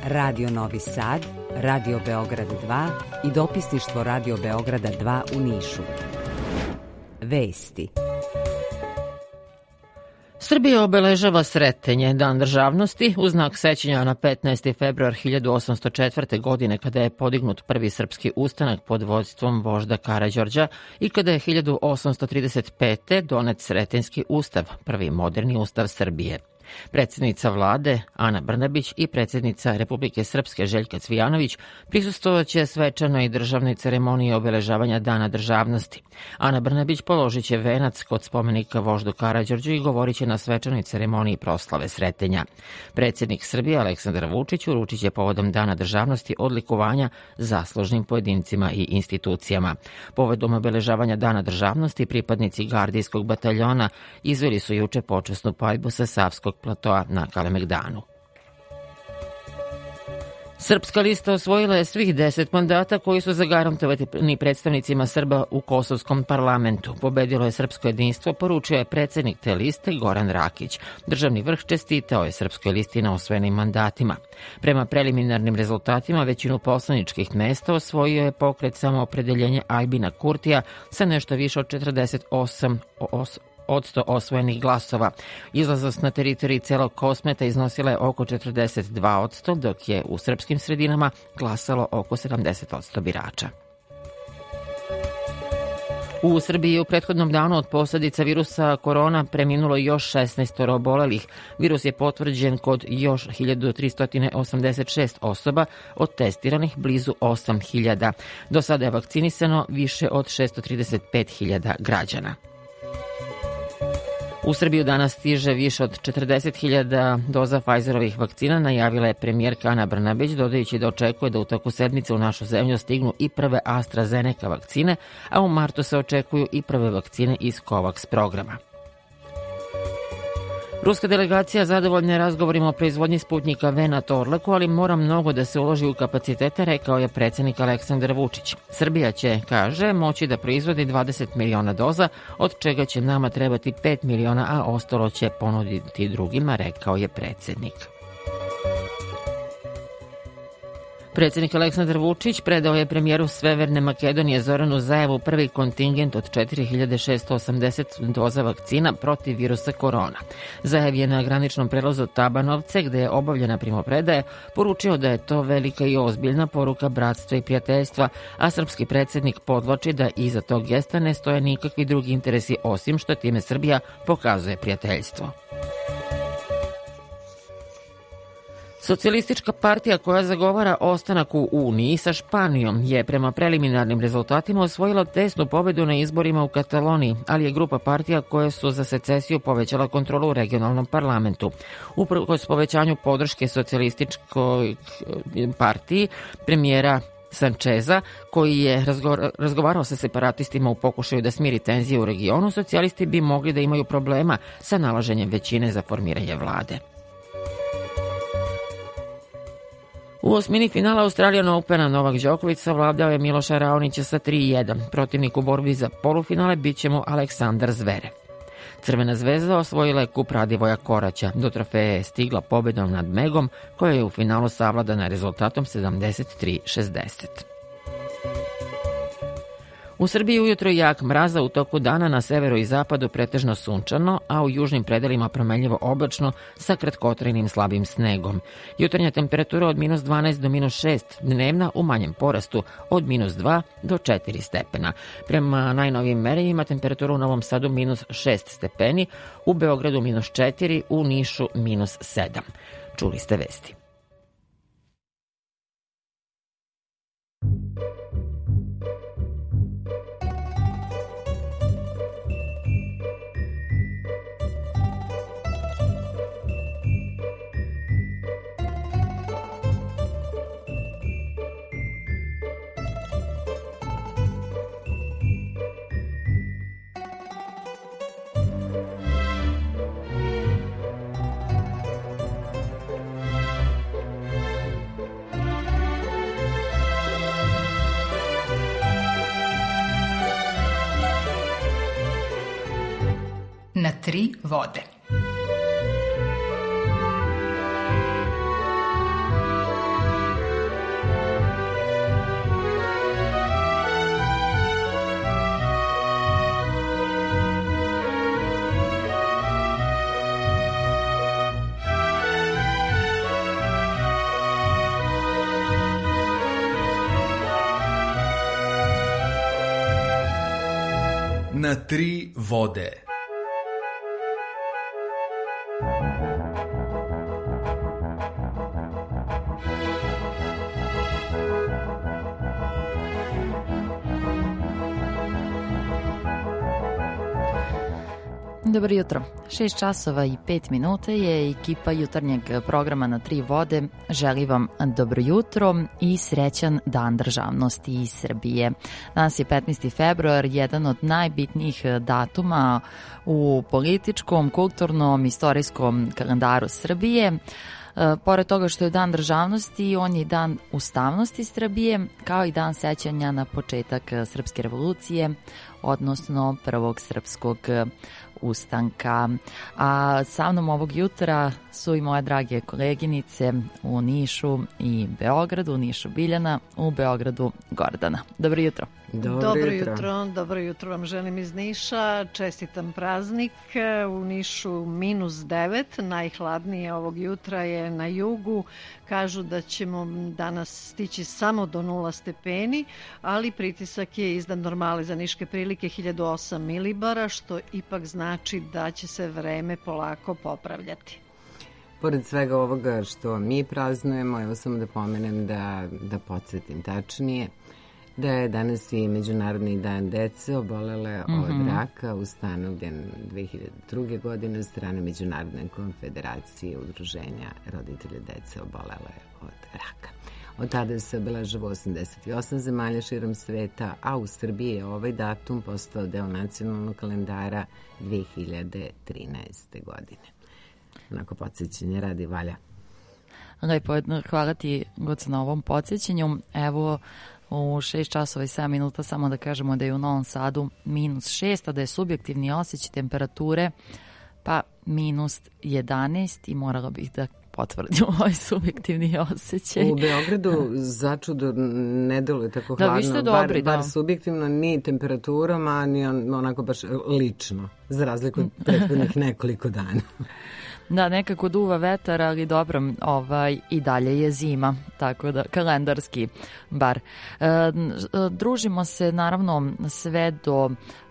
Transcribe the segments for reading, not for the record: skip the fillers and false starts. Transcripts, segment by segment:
Radio Novi Sad, Radio Beograd 2 i dopisništvo Radio Beograda 2 u Nišu. Vesti. Srbija obeležava Sretenje, Dan državnosti, u znak sećanja na 15. februar 1804. godine kada je podignut prvi srpski ustanak pod vođstvom vožda Karađorđa i kada je 1835. donet Sretenjski ustav, prvi moderni ustav Srbije. Predsjednica vlade Ana Brnabić i predsjednica Republike Srpske Željka Cvijanović prisustvovaće svečanoj državnoj ceremoniji obeležavanja Dana državnosti. Ana Brnabić položit će venac kod spomenika voždu Karađorđu i govorit će na svečanoj ceremoniji proslave Sretenja. Predsjednik Srbije Aleksandar Vučić uručit će povodom Dana državnosti odlikovanja zaslužnim pojedincima i institucijama. Povodom obeležavanja Dana državnosti pripadnici gardijskog bataljona izveli su juče počasnu paljbu sa Savskog platoa na Kalemegdanu. Srpska lista osvojila je svih 10 mandata koji su zagarantovani predstavnicima Srba u Kosovskom parlamentu. Pobedilo je srpsko jedinstvo, poručio je predsjednik te liste Goran Rakić. Državni vrh čestitao je srpskoj listi na osvojenim mandatima. Prema preliminarnim rezultatima većinu poslaničkih mesta osvojio je pokret Samoopredeljenje Aljbina Kurtija sa nešto više od 48% osvojenih glasova. Izlaznost na teritoriji celog Kosmeta iznosila je oko 42%, dok je u srpskim sredinama glasalo oko 70% birača. U Srbiji u prethodnom danu od posljedica virusa korona preminulo još 16 obolelih. Virus je potvrđen kod još 1386 osoba, od testiranih blizu 8000. Do sada je vakcinisano više od 635.000 građana. U Srbiju danas stiže više od 40.000 doza Pfizerovih vakcina, najavila je premijerka Ana Brnabić, dodajući da očekuje da u toku sedmice u našu zemlju stignu i prve AstraZeneca vakcine, a u martu se očekuju i prve vakcine iz COVAX programa. Ruska delegacija zadovoljna je razgovorima o proizvodnji Sputnjika V na Torlaku, ali mora mnogo da se uloži u kapacitete, rekao je predsjednik Aleksandar Vučić. Srbija će, kaže, moći da proizvodi 20 miliona doza, od čega će nama trebati 5 miliona, a ostalo će ponuditi drugima, rekao je predsjednik. Predsjednik Aleksandar Vučić predao je premijeru Severne Makedonije Zoranu Zaevu prvi kontingent od 4680 doza vakcina protiv virusa korona. Zaev je na graničnom prelazu Tabanovce, gde je obavljena primopredaja, poručio da je to velika i ozbiljna poruka bratstva i prijateljstva, a srpski predsjednik podvlači da iza tog gesta ne stoje nikakvi drugi interesi osim što time Srbija pokazuje prijateljstvo. Socijalistička partija koja zagovara ostanak u Uniji sa Španijom je prema preliminarnim rezultatima osvojila tesnu pobedu na izborima u Kataloniji, ali je grupa partija koje su za secesiju povećala kontrolu u regionalnom parlamentu. Uprkos povećanju podrške socijalističkoj partiji premijera Sančeza, koji je razgovarao sa separatistima u pokušaju da smiri tenzije u regionu, socijalisti bi mogli da imaju problema sa nalaženjem većine za formiranje vlade. U osmini finala Australian Opena Novak Đoković savladao je Miloša Raonića sa 3-1. Protivnik u borbi za polufinale bit će mu Aleksandar Zverev. Crvena zvezda osvojila je kup Radivoja Koraća. Do trofeje je stigla pobedom nad Megom, koja je u finalu savladana rezultatom 73-60. U Srbiji ujutro jak mraza, u toku dana na severu i zapadu pretežno sunčano, a u južnim predelima promenljivo oblačno sa kratkotrajnim slabim snegom. Jutarnja temperatura od -12 do -6, dnevna u manjem porastu od -2 do 4 stepena. Prema najnovijim merenjima temperatura u Novom Sadu -6 stepeni, u Beogradu -4, u Nišu -7. Čuli ste vesti. Na 3 vode. na tri vode. Dobro jutro. 6 časova i 5 minuta je ekipa jutarnjeg programa na tri vode. Želi vam dobro jutro i srećan Dan državnosti iz Srbije. Danas je 15. februar, jedan od najbitnijih datuma u političkom, kulturnom, istorijskom kalendaru Srbije. Pored toga što je Dan državnosti, on je Dan ustavnosti Srbije, kao i Dan sećanja na početak Srpske revolucije, odnosno prvog srpskog ustanka. A sa mnom ovog jutra su i moje drage koleginice u Nišu i Beogradu, u Nišu Biljana, u Beogradu Gordana. Dobro jutro. Dobro jutro vam želim iz Niša, čestitam praznik. U Nišu -9, najhladnije ovog jutra je na jugu. Kažu da ćemo danas stići samo do 0 stepeni, ali pritisak je iznad normale za niške prilike 1008 milibara, što ipak znači da će se vreme polako popravljati. Pored svega ovoga što mi praznujemo, evo samo da pomenem da podsjetim tačnije, da je danas i Međunarodni dan dece obolele od raka, ustanovljen 2002. godine od strane Međunarodne konfederacije udruženja roditelja dece obolele od raka. Od tada se obeležava 88 zemalja širom sveta, a u Srbiji je ovaj datum postao deo nacionalnog kalendara 2013. godine. Onako podsjećanje radi valja. Lepo, hvala ti, Goca, na ovom podsjećanju. Evo, u 6 časova i 7 minuta samo da kažemo da je u Novom Sadu -6, a da je subjektivni osjećaj temperature pa -11 i morala bih da potvrdim ovaj subjektivni osjećaj. U Beogradu začudo ne deluje tako hladno. Vi ste dobri, bar subjektivno, ni temperaturom, a ni onako baš lično, za razliku od prethodnih nekoliko dana. Da, nekako duva vetar, ali dobro, i dalje je zima, tako da kalendarski bar. Družimo se naravno sve do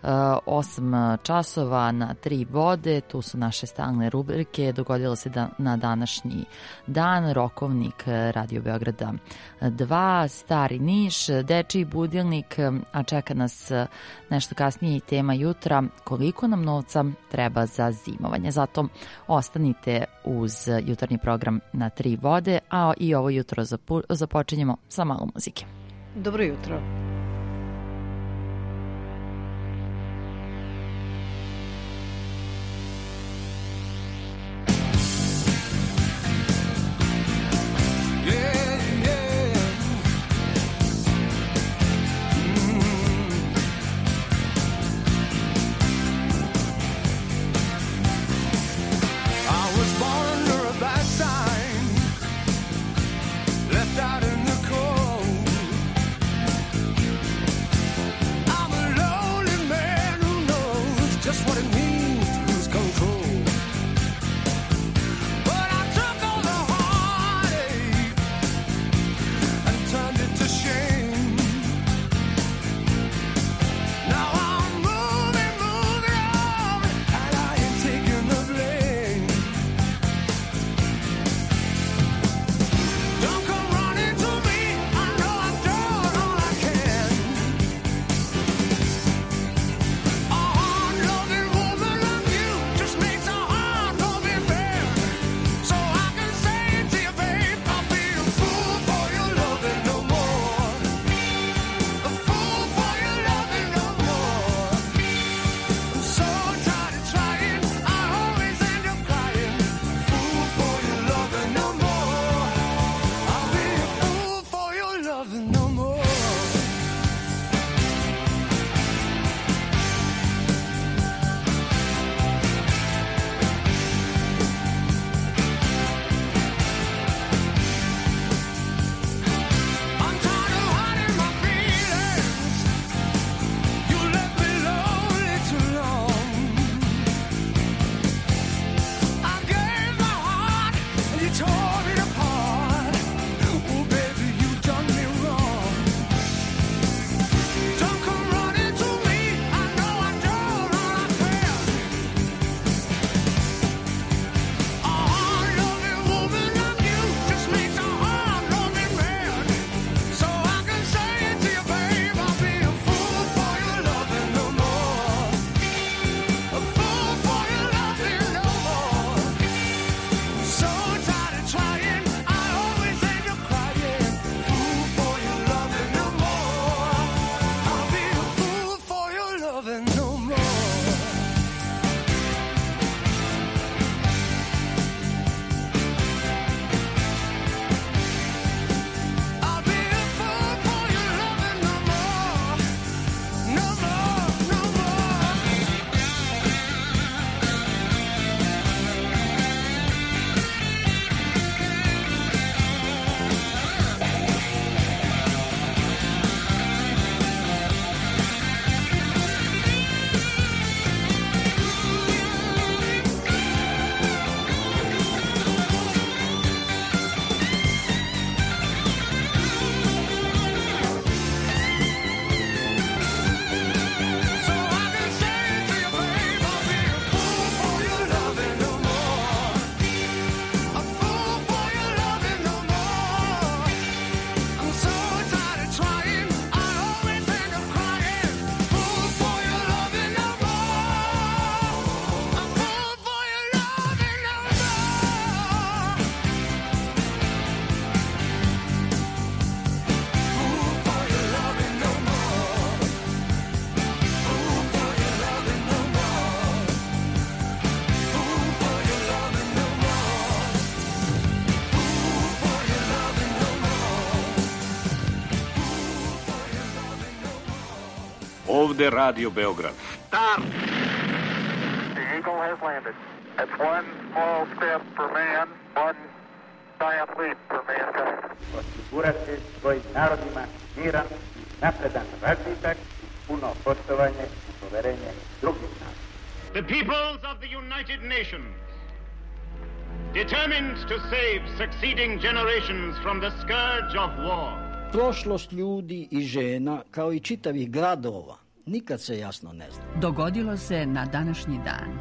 8 časova na tri vode, tu su naše stalne rubrike, dogodilo se na današnji dan, rokovnik Radio Beograda 2, Stari Niš, dečiji budilnik, a čeka nas nešto kasnije i tema jutra, koliko nam novca treba za zimovanje. Zato ostanite uz jutarnji program na tri vode, a i ovo jutro započinjemo sa malo muzike. Dobro jutro. Left out in the cold, Ovde Radio Beograd. Start! The Eagle has landed. That's one small step for man, one giant leap for mankind. Osigurati svojim narodima miran, napredan razvitak, puno poštovanje i poverenje drugih naroda. The peoples of the United Nations, determined to save succeeding generations from the scourge of war. Prošlost ljudi i žena, kao i čitavih gradova, nikad se jasno ne zna. Dogodilo se na današnji dan.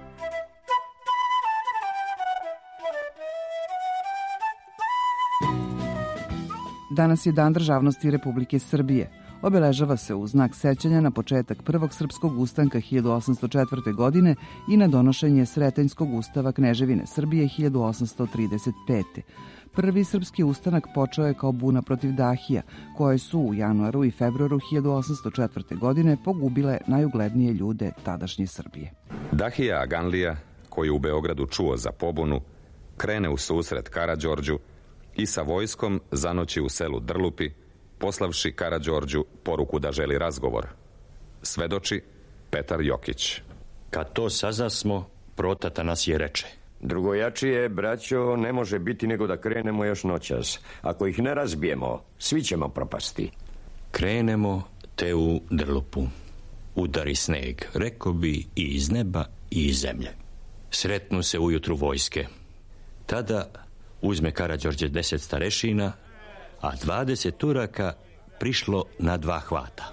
Danas je Dan državnosti Republike Srbije. Obeležava se u znak sećanja na početak prvog srpskog ustanka 1804. godine i na donošenje Sretenjskog ustava Kneževine Srbije 1835. Prvi srpski ustanak počeo je kao buna protiv Dahija, koje su u januaru i februaru 1804. godine pogubile najuglednije ljude tadašnje Srbije. Dahija Aganlija, koji u Beogradu čuo za pobunu, krene u susret Karađorđu i sa vojskom zanoći u selu Drlupi, poslavši Karađorđu poruku da želi razgovor. Svedoči Petar Jokić. Kad to sazasmo, protata nas je reče: drugojačije, braćo, ne može biti nego da krenemo još noćas. Ako ih ne razbijemo, svi ćemo propasti. Krenemo te u Drlupu. Udari sneg, reko bi, i iz neba i iz zemlje. Sretnu se ujutru vojske. Tada uzme Karađorđe 10 starešina, a 20 Turaka prišlo na 2 hvata.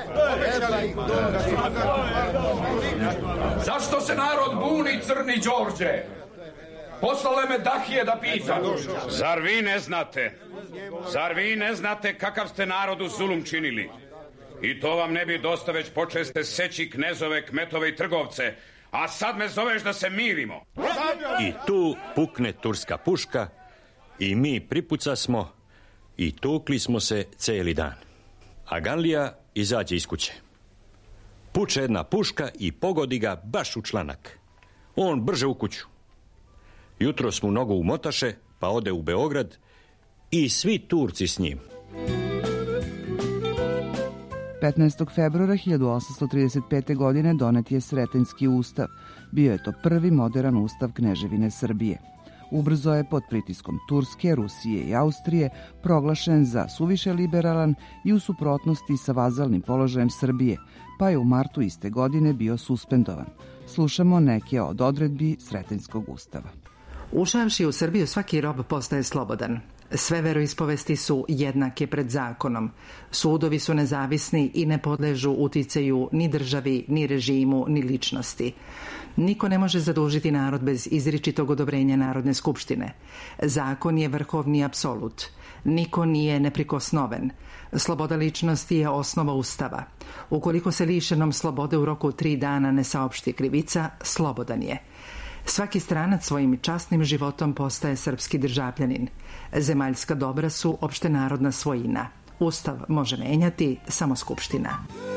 Zašto se narod buni, crni Đorđe? Poslale me Dahije da pitam. Zar vi ne znate kakav ste narodu zulum činili? I to vam ne bi dosta, već počeste seći knezove, kmetove i trgovce, a sad me zoveš da se mirimo. I tu pukne turska puška i mi pripucasmo i tukli smo se cijeli dan. Aganlija izađe iz kuće. Puče jedna puška i pogodi ga baš u članak. On brže u kuću. Jutro mu nogu umotaše, pa ode u Beograd i svi Turci s njim. 15. februara 1835. godine donet je Sretenjski ustav. Bio je to prvi modern ustav Kneževine Srbije. Ubrzo je pod pritiskom Turske, Rusije i Austrije proglašen za suviše liberalan i u suprotnosti sa vazalnim položajem Srbije, pa je u martu iste godine bio suspendovan. Slušamo neke od odredbi Sretenjskog ustava. Ušavši u Srbiju, svaki rob postaje slobodan. Sve veroispovesti su jednake pred zakonom. Sudovi su nezavisni i ne podležu uticaju ni državi, ni režimu, ni ličnosti. Niko ne može zadužiti narod bez izričitog odobrenja Narodne skupštine. Zakon je vrhovni apsolut. Niko nije neprikosnoven. Sloboda ličnosti je osnova Ustava. Ukoliko se lišenom slobode u roku 3 dana ne saopšti krivica, slobodan je. Svaki stranac svojim časnim životom postaje srpski državljanin. Zemaljska dobra su opštenarodna svojina. Ustav može menjati samo Skupština.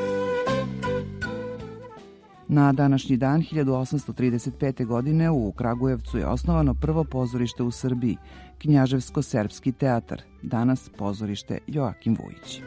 Na današnji dan 1835. godine u Kragujevcu je osnovano prvo pozorište u Srbiji, Knjaževsko-serbski teatar, danas pozorište Joakim Vujić.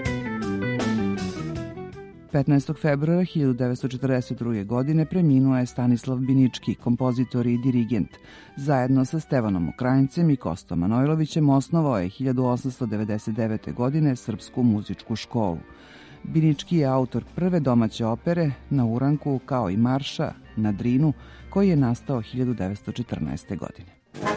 15. februara 1942. godine preminuo je Stanislav Binički, kompozitor i dirigent. Zajedno sa Stevanom Ukrajincem i Kostom Manojlovićem osnovao je 1899. godine Srpsku muzičku školu. Binički je autor prve domaće opere Na uranku, kao i marša Na Drinu, koji je nastao 1914. godine.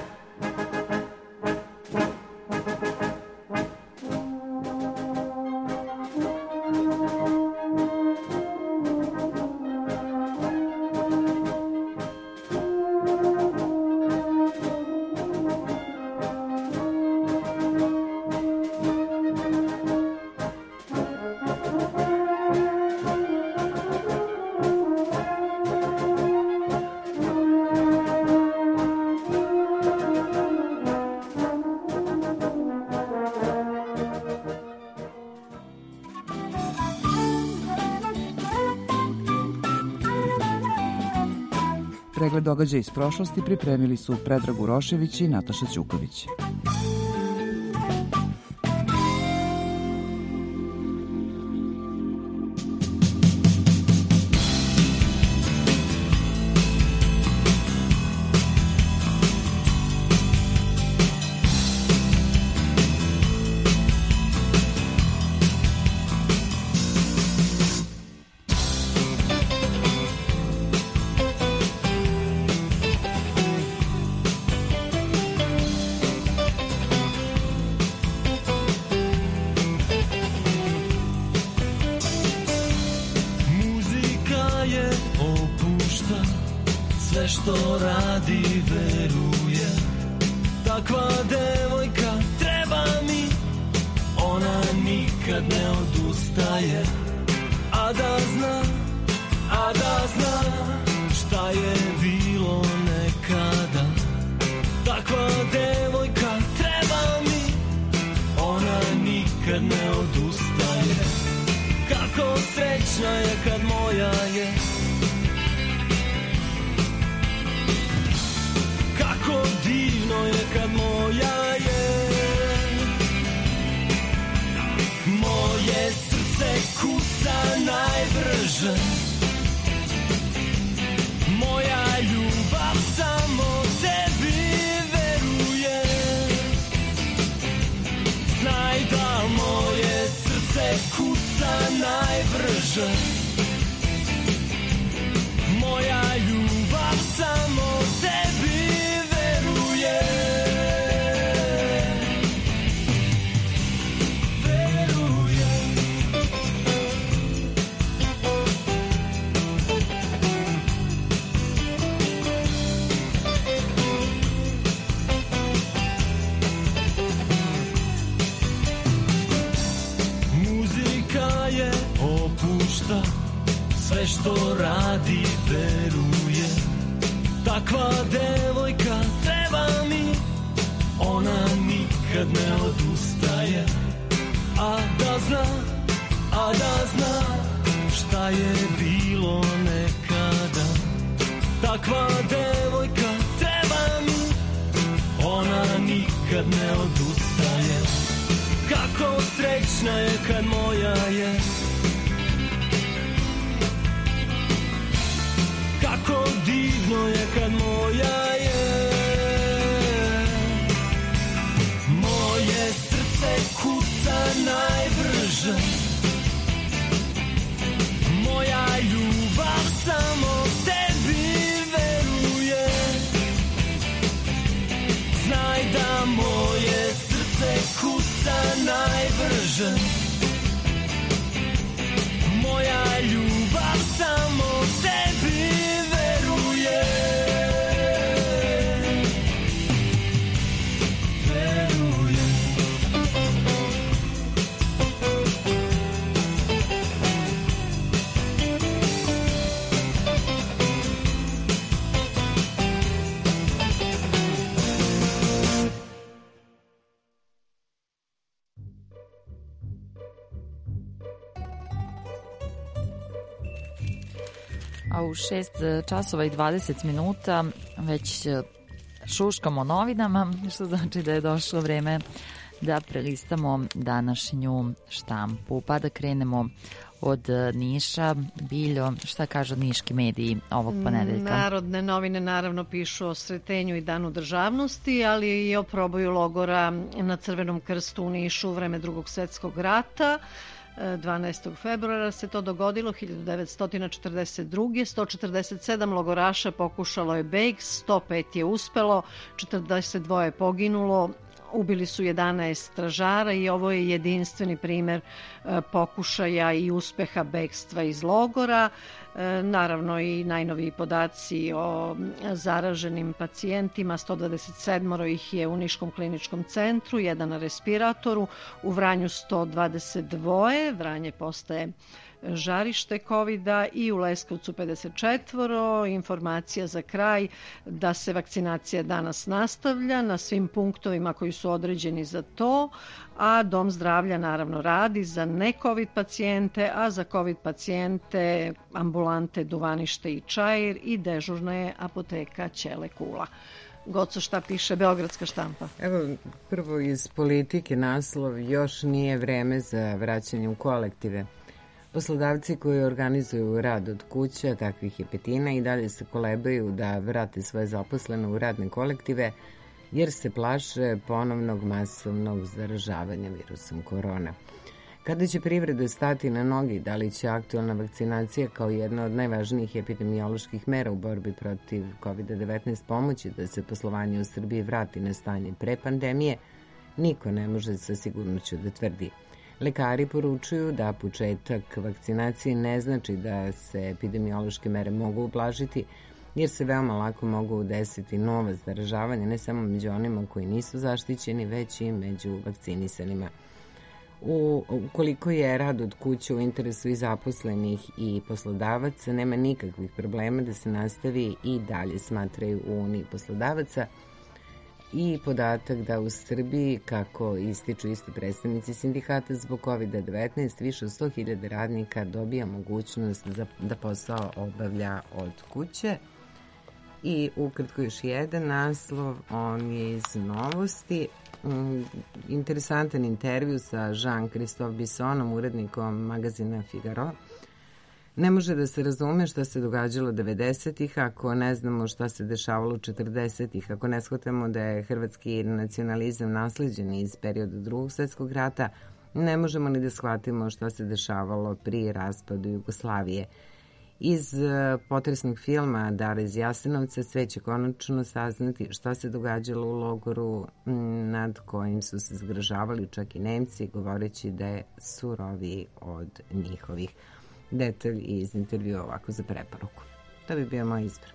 Pregled događaja iz prošlosti pripremili su Predrag Urošević i Nataša Ćuković. radi veruje. Takva devojka treba mi, ona nikad ne odustaje. A da zna šta je bilo nekada. Takva devojka treba mi, ona nikad ne odustaje. Kako srećna je kad moja je, kako divno je kad moja je. Moje srce kuca najbrže, moja ljubav samo tebi veruje. Znaj da moje srce kuca najbrže, moja ljubav samo tebi veruje. Sve što radi veruje. Takva devojka treba mi, ona nikad ne odustaje. A da zna šta je bilo nekada. Takva devojka treba mi, ona nikad ne odustaje. Kako srećna je kad moja je, kako divno je kad moja je. Moje srce kuca najbrže, moja ljubav samo tebi veruje. Znaj da moje srce kuca najbrže, moja ljubav samo tebi veruje. Veruje. A u 6 časova i 20 minuta već šuškamo novinama, što znači da je došlo vreme da prelistamo današnju štampu. Pa da krenemo od Niša. Biljo, šta kažu niški mediji ovog ponedeljka? Narodne novine naravno pišu o Sretenju i Danu državnosti, ali i o proboju logora na Crvenom krstu u Nišu u vreme Drugog svjetskog rata. 12. februara se to dogodilo, 1942. 147 logoraša pokušalo je beg, 105 je uspelo, 42 je poginulo, ubili su 11 stražara i ovo je jedinstveni primer pokušaja i uspeha bekstva iz logora. Naravno i najnoviji podaci o zaraženim pacijentima, 127 ih je u Niškom kliničkom centru, jedan na respiratoru, u Vranju 122, Vranje postaje žarište COVID-a, i u Leskovcu 54. Informacija za kraj da se vakcinacija danas nastavlja na svim punktovima koji su određeni za to, a Dom zdravlja naravno radi za ne-COVID pacijente, a za COVID pacijente ambulante Duvanište i Čair i dežurna je apoteka Ćele Kula. Goco, šta piše beogradska štampa? Evo, prvo iz Politike naslov: još nije vreme za vraćanje u kolektive. Poslodavci koji organizuju rad od kuće, takvih je petina, i dalje se kolebaju da vrate svoje zaposlene u radne kolektive, jer se plaše ponovnog masovnog zaražavanja virusom korona. Kada će privreda stati na nogi, da li će aktualna vakcinacija kao jedna od najvažnijih epidemioloških mera u borbi protiv COVID-19 pomoći da se poslovanje u Srbiji vrati na stanje pre pandemije, niko ne može sa sigurnošću da tvrdi. Lekari poručuju da početak vakcinacije ne znači da se epidemiološke mere mogu ublažiti, jer se veoma lako mogu desiti nova zaražavanja, ne samo među onima koji nisu zaštićeni, već i među vakcinisanima. Ukoliko je rad od kuće u interesu i zaposlenih i poslodavaca, nema nikakvih problema da se nastavi i dalje smatraju u Uniji poslodavaca. I podatak da u Srbiji, kako ističu isto predstavnici sindikata, zbog COVID-19 više od 100.000 radnika dobija mogućnost da posao obavlja od kuće. I ukratko još jedan naslov, on je iz Novosti. Interesantan intervju sa Jean-Christophe Bissonom, urednikom magazina Figaro. Ne može da se razume šta se događalo 90-ih ako ne znamo šta se dešavalo 40-ih, ako ne shvatamo da je hrvatski nacionalizam nasleđen iz perioda Drugog svjetskog rata, ne možemo ni da shvatimo šta se dešavalo pri raspadu Jugoslavije. Iz potresnog filma Dara iz Jasenovca sve će konačno saznati šta se događalo u logoru nad kojim su se zgražavali čak i Nemci, govoreći da je suroviji od njihovih. Detalj iz intervjua ovako za preporuku. To bi bio moj izbor.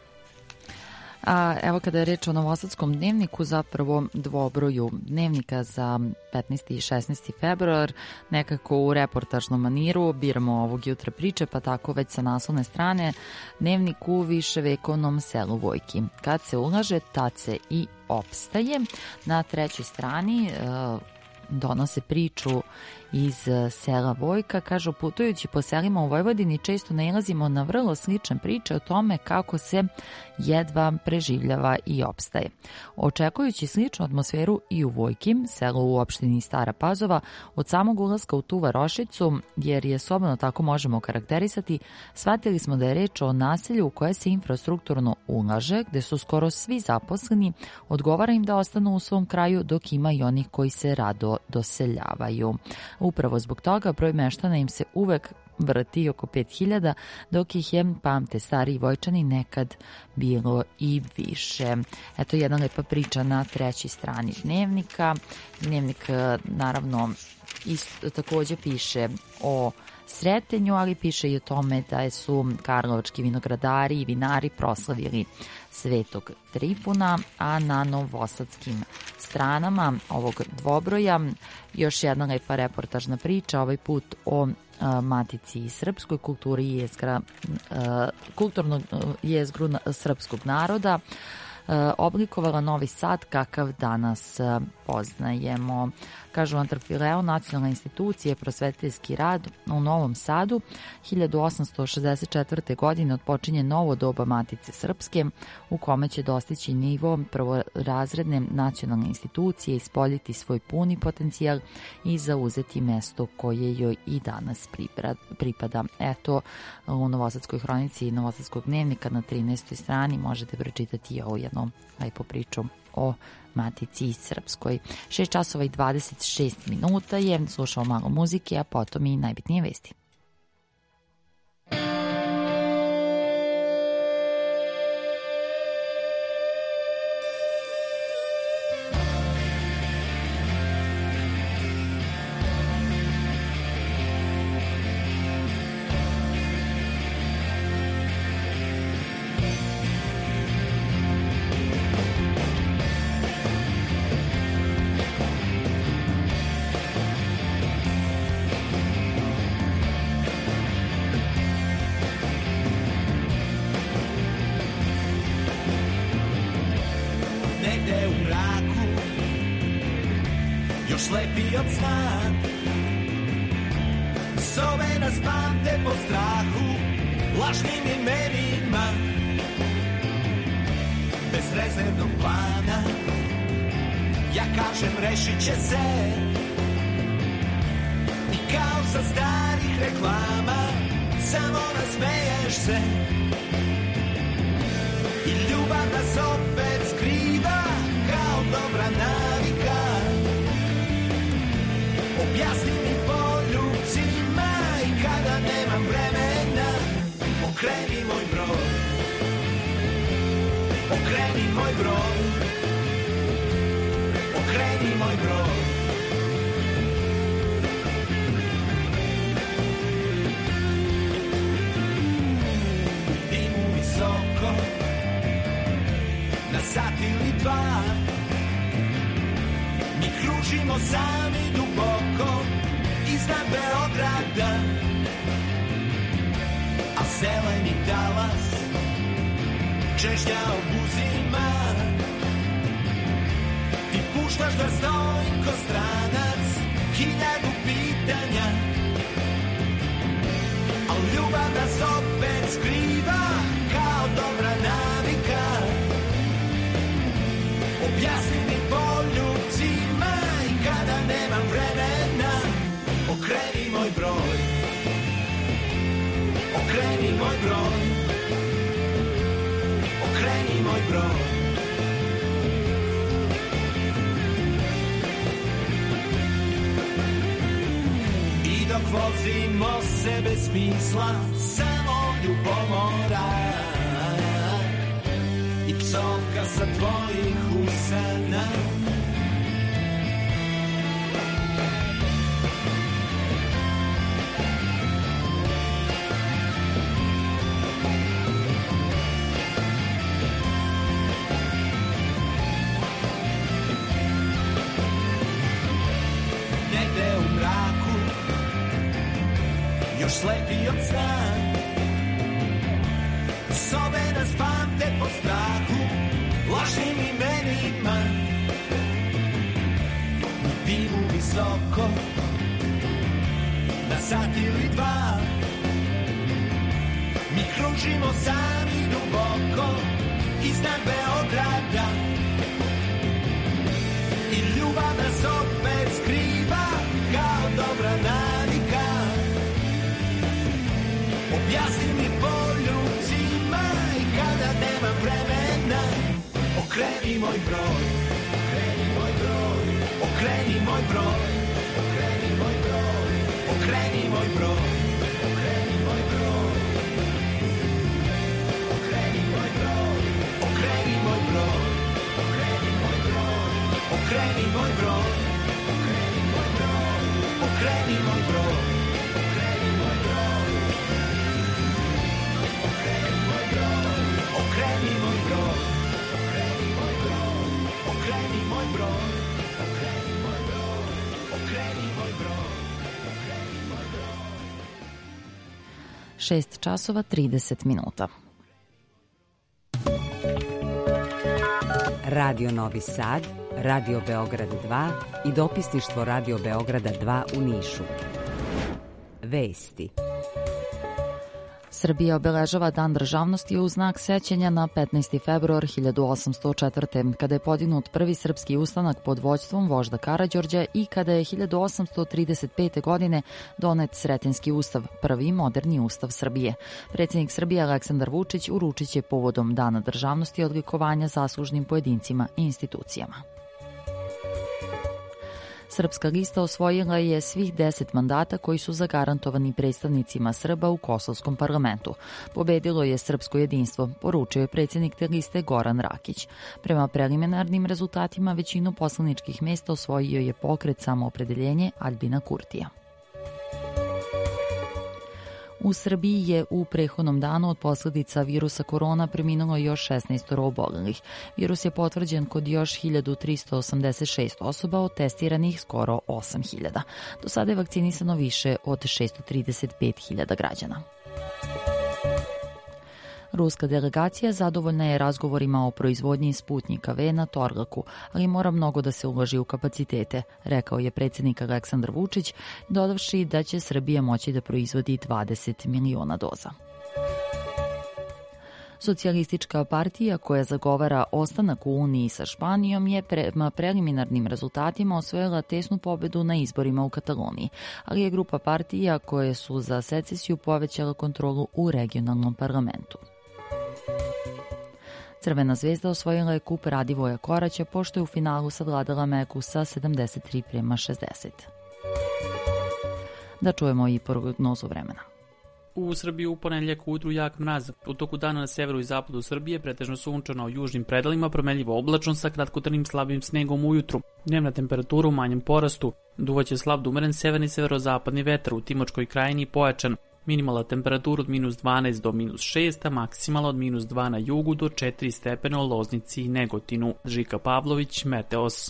Evo kada je reč o Novosadskom dnevniku, zapravo dvobroju dnevnika za 15. i 16. februar, nekako u reportažnom maniru biramo ovog jutra priče, pa tako već sa naslovne strane dnevnik u viševekovnom selu Vojki. Kad se ulaže, tad se i opstaje. Na trećoj strani donose priču iz sela Vojka. Kažu, putujući po selima u Vojvodini često nailazimo na vrlo slične priče o tome kako se jedva preživljava i opstaje. Očekujući sličnu atmosferu i u Vojki, selo u opštini Stara Pazova, od samog ulaska u tu varošicu, jer je slobodno tako možemo karakterisati, shvatili smo da je reč o naselju u koje se infrastrukturno ulaže, gde su skoro svi zaposleni, odgovara im da ostanu u svom kraju, dok ima i onih koji se rado doseljavaju. Upravo zbog toga broj meštana im se uvek vrti oko 5.000, dok ih je, pamte stariji Vojčani, nekad bilo i više. Eto jedna lepa priča na trećoj strani dnevnika. Dnevnik naravno takođe piše o Sretenju, ali piše i o tome da su karlovački vinogradari i vinari proslavili Svetog Trifuna, a na novosadskim stranama ovog dvobroja još jedna lepa reportažna priča, ovaj put o Matici srpskoj, kulturnog jezgru srpskog naroda, oblikovala Novi Sad kakav danas poznajemo. Kažu Antrofileo, nacionalna institucija, prosvetiteljski rad u Novom Sadu. 1864. godine odpočinje novo doba Matice Srpske, u kome će dostići nivo prvorazredne nacionalne institucije, ispoljiti svoj puni potencijal i zauzeti mesto koje joj i danas pripada. Eto, u Novosadskoj hronici i Novosadskog dnevnika na 13. strani možete pročitati i ovu jednu lepu priču o Matici Srpskoj. 6 časova i 26 minuta je, slušao malo muzike, a potom i najbitnije vesti. Slepi od sna, zove nas pamte po strahu, lažnim imenima, bez rezervnog plana. Ja kažem rešit će se, i kao sa starih reklama, samo nasmeješ se, i ljubav nas opet skriva, kao dobra navika. Objasni mi poljubcima i kada nemam vremena, okreni moj broj, okreni moj broj, okreni moj broj. Dimu visoko, dva. Mi kružimo sami duboko iznad Beograda, a zeleni talas čežnja obuzima. Ti puštaš da stojim ko stranac, 1000 pitanja, al ljubav nas opet skriva kao dobra navika. Objasni mi poljubcima i kada nemam vremena, okreni moj broj, okreni moj broj, okreni moj broj. I dok vozimo se bez smisla, samo ljubomora i psovka sa tvojih usana. Negde u mraku, još slepi od sna, sobe nas pamte po strahu, lažnim imenima, u divu visoko, na sat ili dva. Mi kružimo sami duboko iznad Beograda i ljubav nas opet skriva kao dobra navika. Objasni mi poljubcima i kada nemam vremena, okreni moj broj, okreni moj broj, okreni moj broj, okreni moj broj, okreni moj broj, okreni moj broj, okreni moj broj, okreni moj broj, okreni moj broj, okreni moj broj, okreni moj broj, okreni moj broj. Okreni moj broj, okreni moj broj, okreni moj broj, okreni moj broj, okreni moj broj, okreni moj broj. 6 časova 30 minuta. Radio Novi Sad, Radio Beograd 2 i dopisništvo Radio Beograda 2 u Nišu. Vesti. Srbija obeležava Dan državnosti u znak sećanja na 15. februar 1804. kada je podignut prvi srpski ustanak pod vođstvom vožda Karađorđa i kada je 1835. godine donet Sretenjski ustav, prvi moderni ustav Srbije. Predsjednik Srbije Aleksandar Vučić uručit će povodom Dana državnosti odlikovanja zaslužnim pojedincima i institucijama. Srpska lista osvojila je svih 10 mandata koji su zagarantovani predstavnicima Srba u Kosovskom parlamentu. Pobedilo je srpsko jedinstvo, poručio je predsjednik te liste Goran Rakić. Prema preliminarnim rezultatima većinu poslaničkih mjesta osvojio je pokret Samoopredeljenje Aljbina Kurtija. U Srbiji je u prethodnom danu od posljedica virusa korona preminulo još 16 obolelih. Virus je potvrđen kod još 1386 osoba, od testiranih skoro 8000. Do sada je vakcinisano više od 635.000 građana. Ruska delegacija zadovoljna je razgovorima o proizvodnji Sputnjika V na Torlaku, ali mora mnogo da se uloži u kapacitete, rekao je predsjednik Aleksandar Vučić, dodavši da će Srbija moći da proizvodi 20 miliona doza. Socijalistička partija koja zagovara ostanak u Uniji sa Španijom je prema preliminarnim rezultatima osvojila tesnu pobedu na izborima u Kataloniji, ali je grupa partija koje su za secesiju povećala kontrolu u regionalnom parlamentu. Crvena zvezda osvojila je kup Radivoja Koraća pošto je u finalu savladala Meku sa 73:60. Da čujemo i prognozu vremena. U Srbiji u ponedjeljak ujutru jak mraz. U toku dana na severu i zapadu Srbije pretežno sunčano, u južnim predelima promenljivo oblačno sa kratkotrajnim slabim snegom ujutru. Dnevna temperatura u manjem porastu. Duvaće slab do umeren severni severozapadni vetar, u Timočkoj krajini pojačan. Minimala temperatura od minus 12 do minus 6, a maksimala od minus 2 na jugu do 4 stepena u Loznici i Negotinu. Žika Pavlović, Meteos.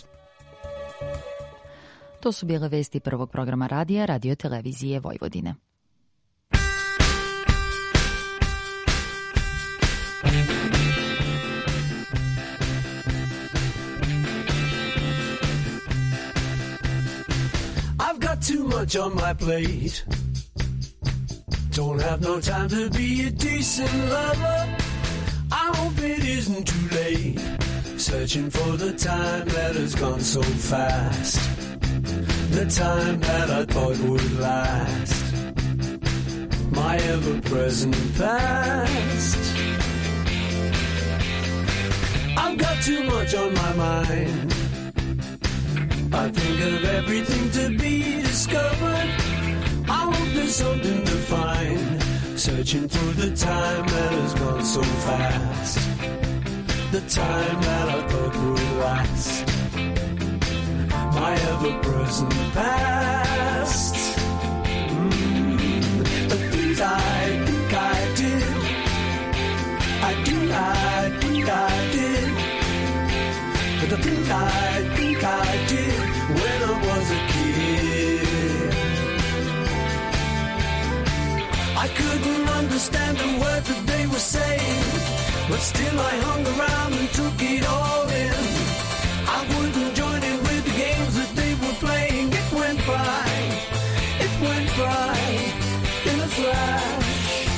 To su bile vesti prvog programa radija Radio Televizije Vojvodine. I've got too much on my plate. Don't have no time to be a decent lover. I hope it isn't too late. Searching for the time that has gone so fast. The time that I thought would last. My ever-present past. I've got too much on my mind. I think of everything to be discovered. I hope there's something to find. Searching through the time that has gone so fast. The time that I thought would last. My ever-present past. The things I think I did. I think I did. But the things I think I did when I was a kid. I couldn't understand the words that they were saying, but still I hung around and took it all in. I wouldn't join in with the games that they were playing. It went by in a flash.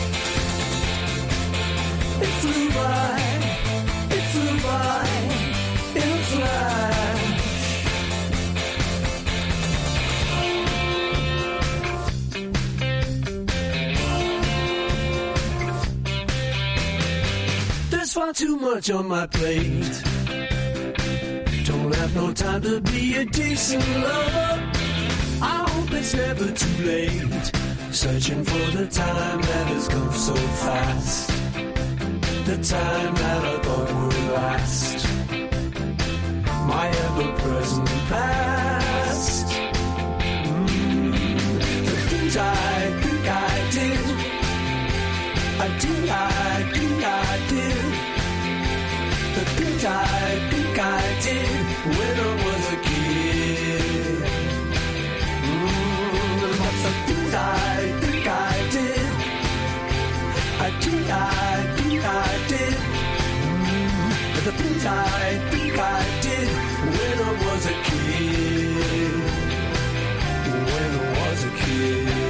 It flew by in a flash. There's far too much on my plate. Don't have no time to be a decent lover. I hope it's never too late. Searching for the time that has gone so fast. The time that I thought would last. My ever-present past. The things I think I did. I think I did. The things I think I did when I was a kid. What's the things I think I did? I think I did. The things I think I did when I was a kid. When I was a kid.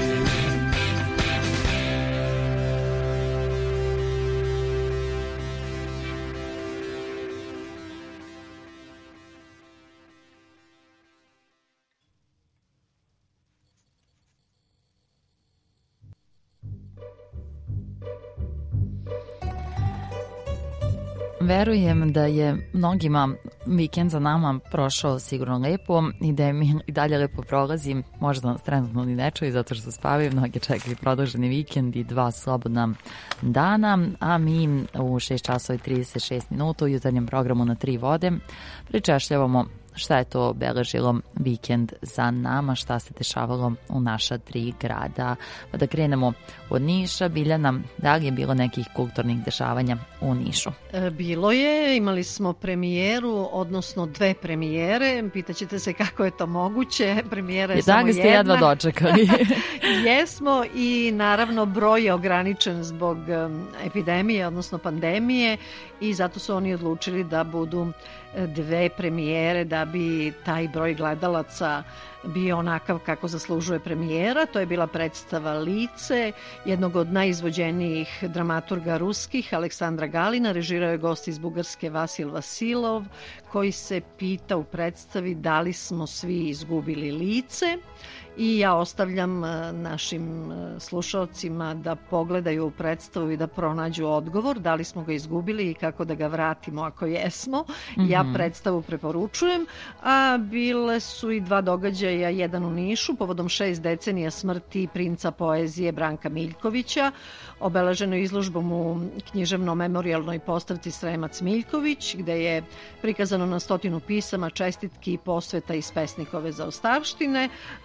Verujem da je mnogima vikend za nama prošao sigurno lepo i da je mi i dalje lepo prolazi, možda trenutno ni ne čuju zato što spavaju, mnogi čekaju produženi vikend i 2 slobodna dana, a mi u 6 časova i 36 minuta u jutarnjem programu na 3 vode pričešljavamo šta je to obeležilo vikend za nama, šta se dešavalo u naša 3 grada. Pa da krenemo od Niša. Biljana, da li je bilo nekih kulturnih dešavanja u Nišu? Bilo je, imali smo premijeru, odnosno 2 premijere. Pitaćete se kako je to moguće. Premijera je samo jedna. Da li ste jedva dočekali? Jesmo i naravno broj je ograničen zbog epidemije, odnosno pandemije i zato su oni odlučili da budu 2 premijere da bi taj broj gledalaca bio onakav kako zaslužuje premijera. To je bila predstava Lice, jednog od najizvođenijih dramaturga ruskih, Aleksandra Galina. Režirao je gost iz Bugarske Vasil Vasilov, koji se pita u predstavi da li smo svi izgubili lice. I ja ostavljam našim slušalcima da pogledaju u predstavu i da pronađu odgovor da li smo ga izgubili i kako da ga vratimo ako jesmo. Ja predstavu preporučujem, a bile su i 2 događaja, jedan u Nišu povodom 6 decenija smrti princa poezije Branka Miljkovića, obeleženo izložbom u književno-memorijalnoj postavci Sremac Miljković, gde je prikazano na 100 pisama, čestitki i posveta iz pesnikove zaostavštine, a drugi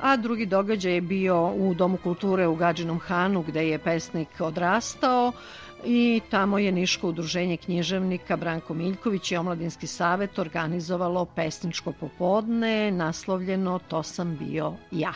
drugi događaj je bio u Domu kulture u Gadžinom Hanu, gde je pesnik odrastao, i tamo je Niško udruženje književnika Branko Miljković i Omladinski savet organizovalo pesničko popodne naslovljeno To sam bio ja.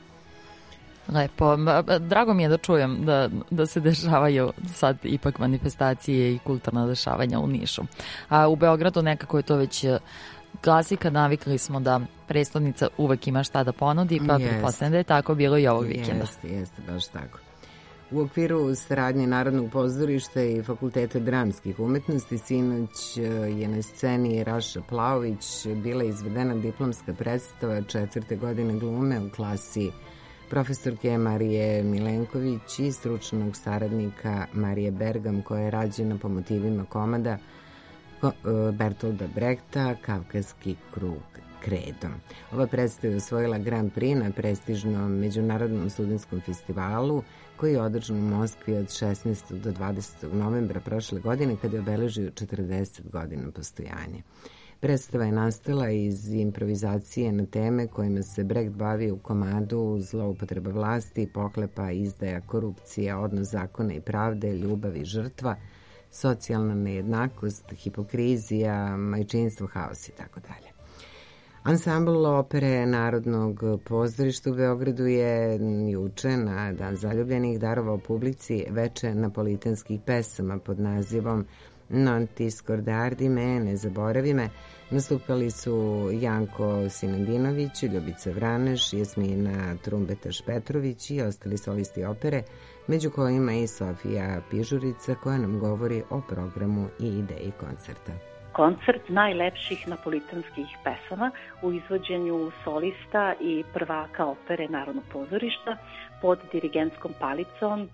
Lepo. Drago mi je da čujem da se dešavaju sad ipak manifestacije i kulturna dešavanja u Nišu. A u Beogradu nekako je to već klasika, navikli smo da prestonica uvek ima šta da ponudi, pa pretpostavljam da je tako bilo i ovog vikenda. Jeste, baš tako. U okviru saradnje Narodnog pozorišta i Fakulteta dramskih umetnosti sinoć je na sceni Raša Plaović bila izvedena diplomska predstava 4. godine glume u klasi profesorke Marije Milenković i stručnog saradnika Marije Bergam, koja je rađena po motivima komada Bertolda Brehta Kavkaski krug kredom. Ova predstava je osvojila Grand Prix na prestižnom Međunarodnom studentskom festivalu koji je održan u Moskvi od 16. do 20. novembra prošle godine, kada je obeležio 40 godina postojanja. Predstava je nastala iz improvizacije na teme kojima se Brecht bavio u komadu: zloupotreba vlasti, pohlepa, izdaja, korupcija, odnos zakona i pravde, ljubav i žrtva, socijalna nejednakost, hipokrizija, majčinstvo, haos i tako dalje. Ansambl opere Narodnog pozorišta u Beogradu je juče na Dan zaljubljenih darovao publici veče napolitanskih pesama pod nazivom Non ti scordardi me, ne zaboravi me. Nastupali su Janko Sinadinović, Ljubica Vraneš, Jasmina Trumbetaš-Petrović i ostali solisti opere, među kojima i Sofija Pižurica, koja nam govori o programu i ideji koncerta. Koncert najlepših napolitanskih pesama u izvođenju solista i prvaka opere Narodnog pozorišta pod dirigentskom palicom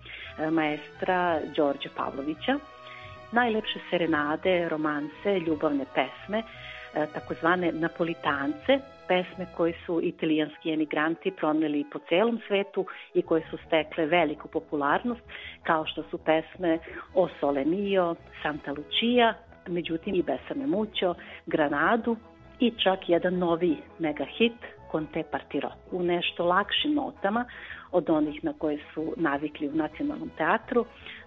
maestra Đorđa Pavlovića. Najlepše serenade, romanse, ljubavne pesme, takozvane napolitance, pesme koje su italijanski emigranti proneli po celom svetu i koje su stekle veliku popularnost, kao što su pesme O Sole Mio, Santa Lucia, međutim i Besame Mucho, Granadu i čak jedan novi mega hit Con te partirò, u nešto lakšim notama od onih na koje su navikli u Nacionalnom teatru,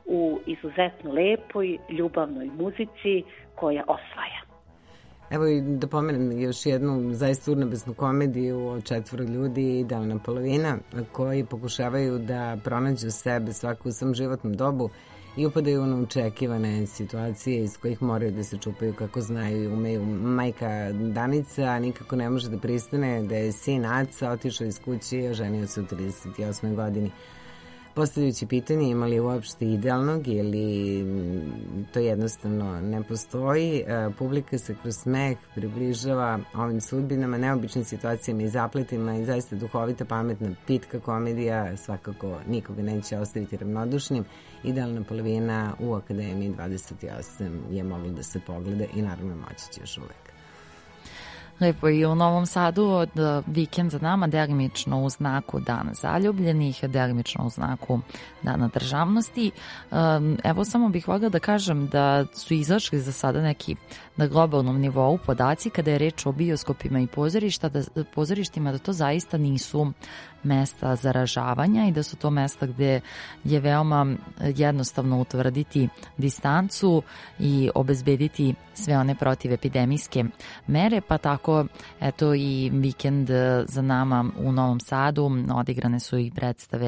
u izuzetno lepoj, ljubavnoj muzici koja osvaja. Evo i da pomenem još jednu zaista urnebesnu komediju o 4 ljudi, Idealna polovina, koji pokušavaju da pronađu sebe svako u svom životnom dobu i upadaju u neočekivane situacije iz kojih moraju da se čupaju kako znaju i umeju. Majka Danica nikako ne može da pristane da je sin Aca otišao iz kuće i oženio se u 38. godini. Postavljajući pitanje ima li uopšte idealnog ili to jednostavno ne postoji, publika se kroz smeh približava ovim sudbinama, neobičnim situacijama i zapletima i zaista duhovita, pametna, pitka komedija svakako nikoga neće ostaviti ravnodušnim. Idealna polovina u Akademiji 28 je mogla da se pogleda i naravno moći će još uvek. Lepo, i u Novom Sadu od vikend za nama, delimično u znaku Dana zaljubljenih, delimično u znaku Dana državnosti. Evo samo bih voljela da kažem da su izašli za sada neki na globalnom nivou podaci kada je reč o bioskopima i pozorištima, da to zaista nisu mesta zaražavanja i da su to mesta gde je veoma jednostavno utvrditi distancu i obezbediti sve one protivepidemijske mere, pa tako eto i vikend za nama u Novom Sadu odigrane su i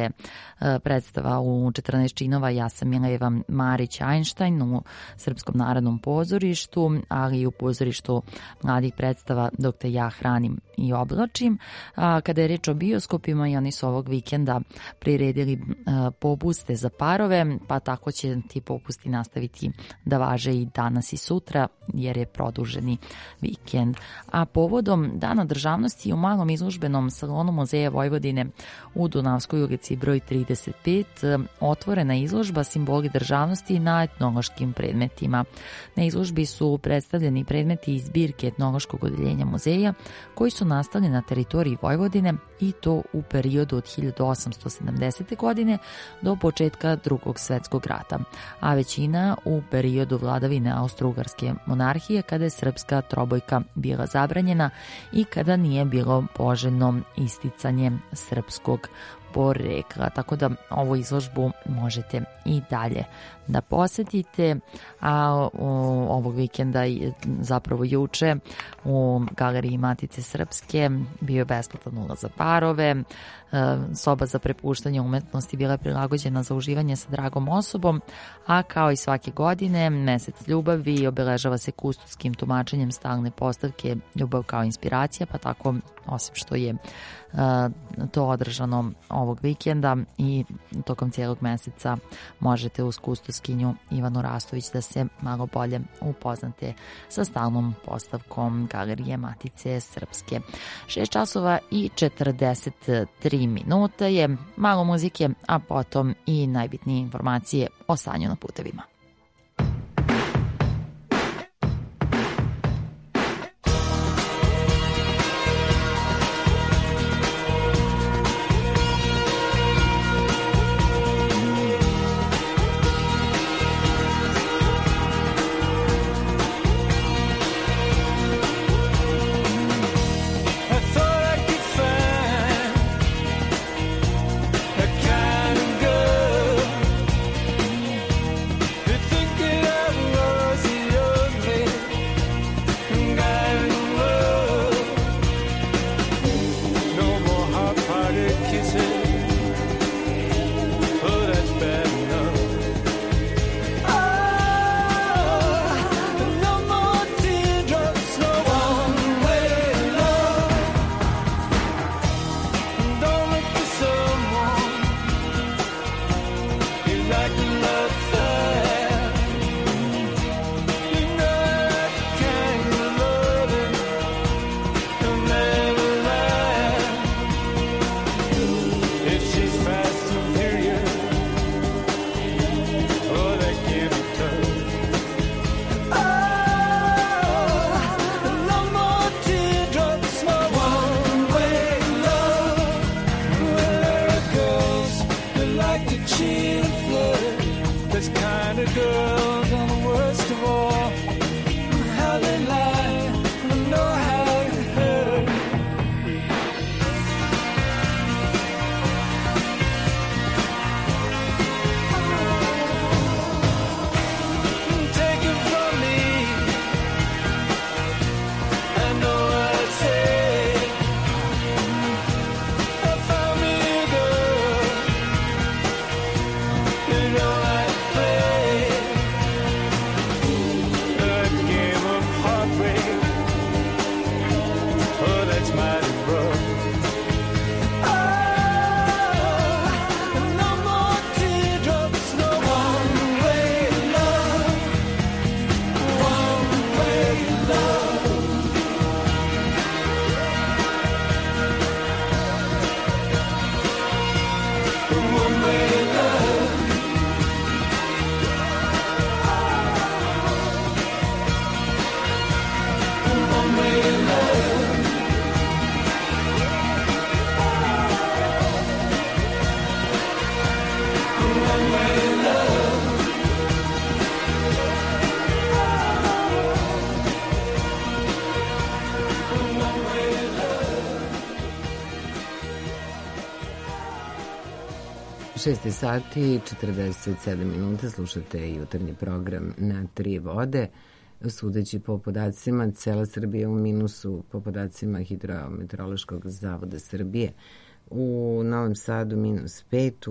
predstava u 14 činova Ja sam Mileva Marić Einstein u Srpskom narodnom pozorištu, ali i u pozorištu mladih predstava Dok te ja hranim i oblačim. Kada je reč o bioskopima, i oni su ovog vikenda priredili popuste za parove, pa tako će ti popusti nastaviti da važe i danas i sutra, jer je produženi vikend. A povodom Dana državnosti u malom izložbenom salonu Muzeja Vojvodine u Dunavskoj ulici broj 35 otvorena izložba Simboli državnosti na etnološkim predmetima. Na izložbi su predstavljeni predmeti iz zbirke etnološkog odeljenja muzeja koji su nastali na teritoriji Vojvodine i to u periodu od 1870. godine do početka Drugog svetskog rata, a većina u periodu vladavine Austro-Ugarske monarhije kada je srpska trobojka bila zabranjena zabranjena i kada nije bilo poželjno isticanje srpskog porekla, tako da ovu izložbu možete i dalje da posetite, a ovog vikenda, zapravo juče, u Galeriji Matice Srpske bio je besplatan ulaz za parove, soba za prepuštanje umetnosti bila je prilagođena za uživanje sa dragom osobom, a kao i svake godine mesec ljubavi obeležava se kustotskim tumačenjem stalne postavke Ljubav kao inspiracija, pa tako, osim što je to održano ovog vikenda i tokom cijelog meseca, možete uz kustoskinju Ivanu Rastović da se malo bolje upoznate sa stalnom postavkom Galerije Matice Srpske. 6 časova i 43 minuta je, malo muzike, a potom i najbitnije informacije o stanju na putevima. Šest sati i 47 minuta, slušate jutarnji program na Tri vode. Sudeći po podacima, cela Srbija u minusu, po podacima Hidrometeorološkog zavoda Srbije. U Novom Sadu -5,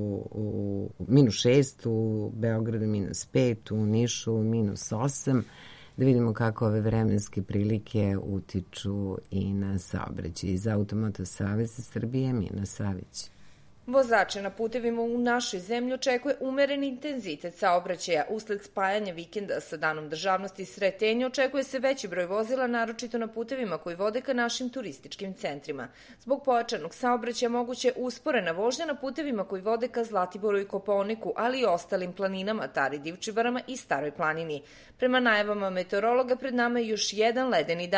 u -6, u Beogradu -5, u Nišu -8. Da vidimo kako ove vremenske prilike utiču i na saobraćaj. Iz Automoto saveza Srbije, Mina Savić. Vozače na putevima u našoj zemlji očekuje umeren intenzitet saobraćaja. Usled spajanja vikenda sa Danom državnosti i Sretenja očekuje se veći broj vozila, naročito na putevima koji vode ka našim turističkim centrima. Zbog pojačanog saobraćaja moguće usporena vožnja na putevima koji vode ka Zlatiboru i Kopaoniku, ali i ostalim planinama, Tari Divčibarama i Staroj planini. Prema najavama meteorologa, pred nama je još jedan ledeni dan.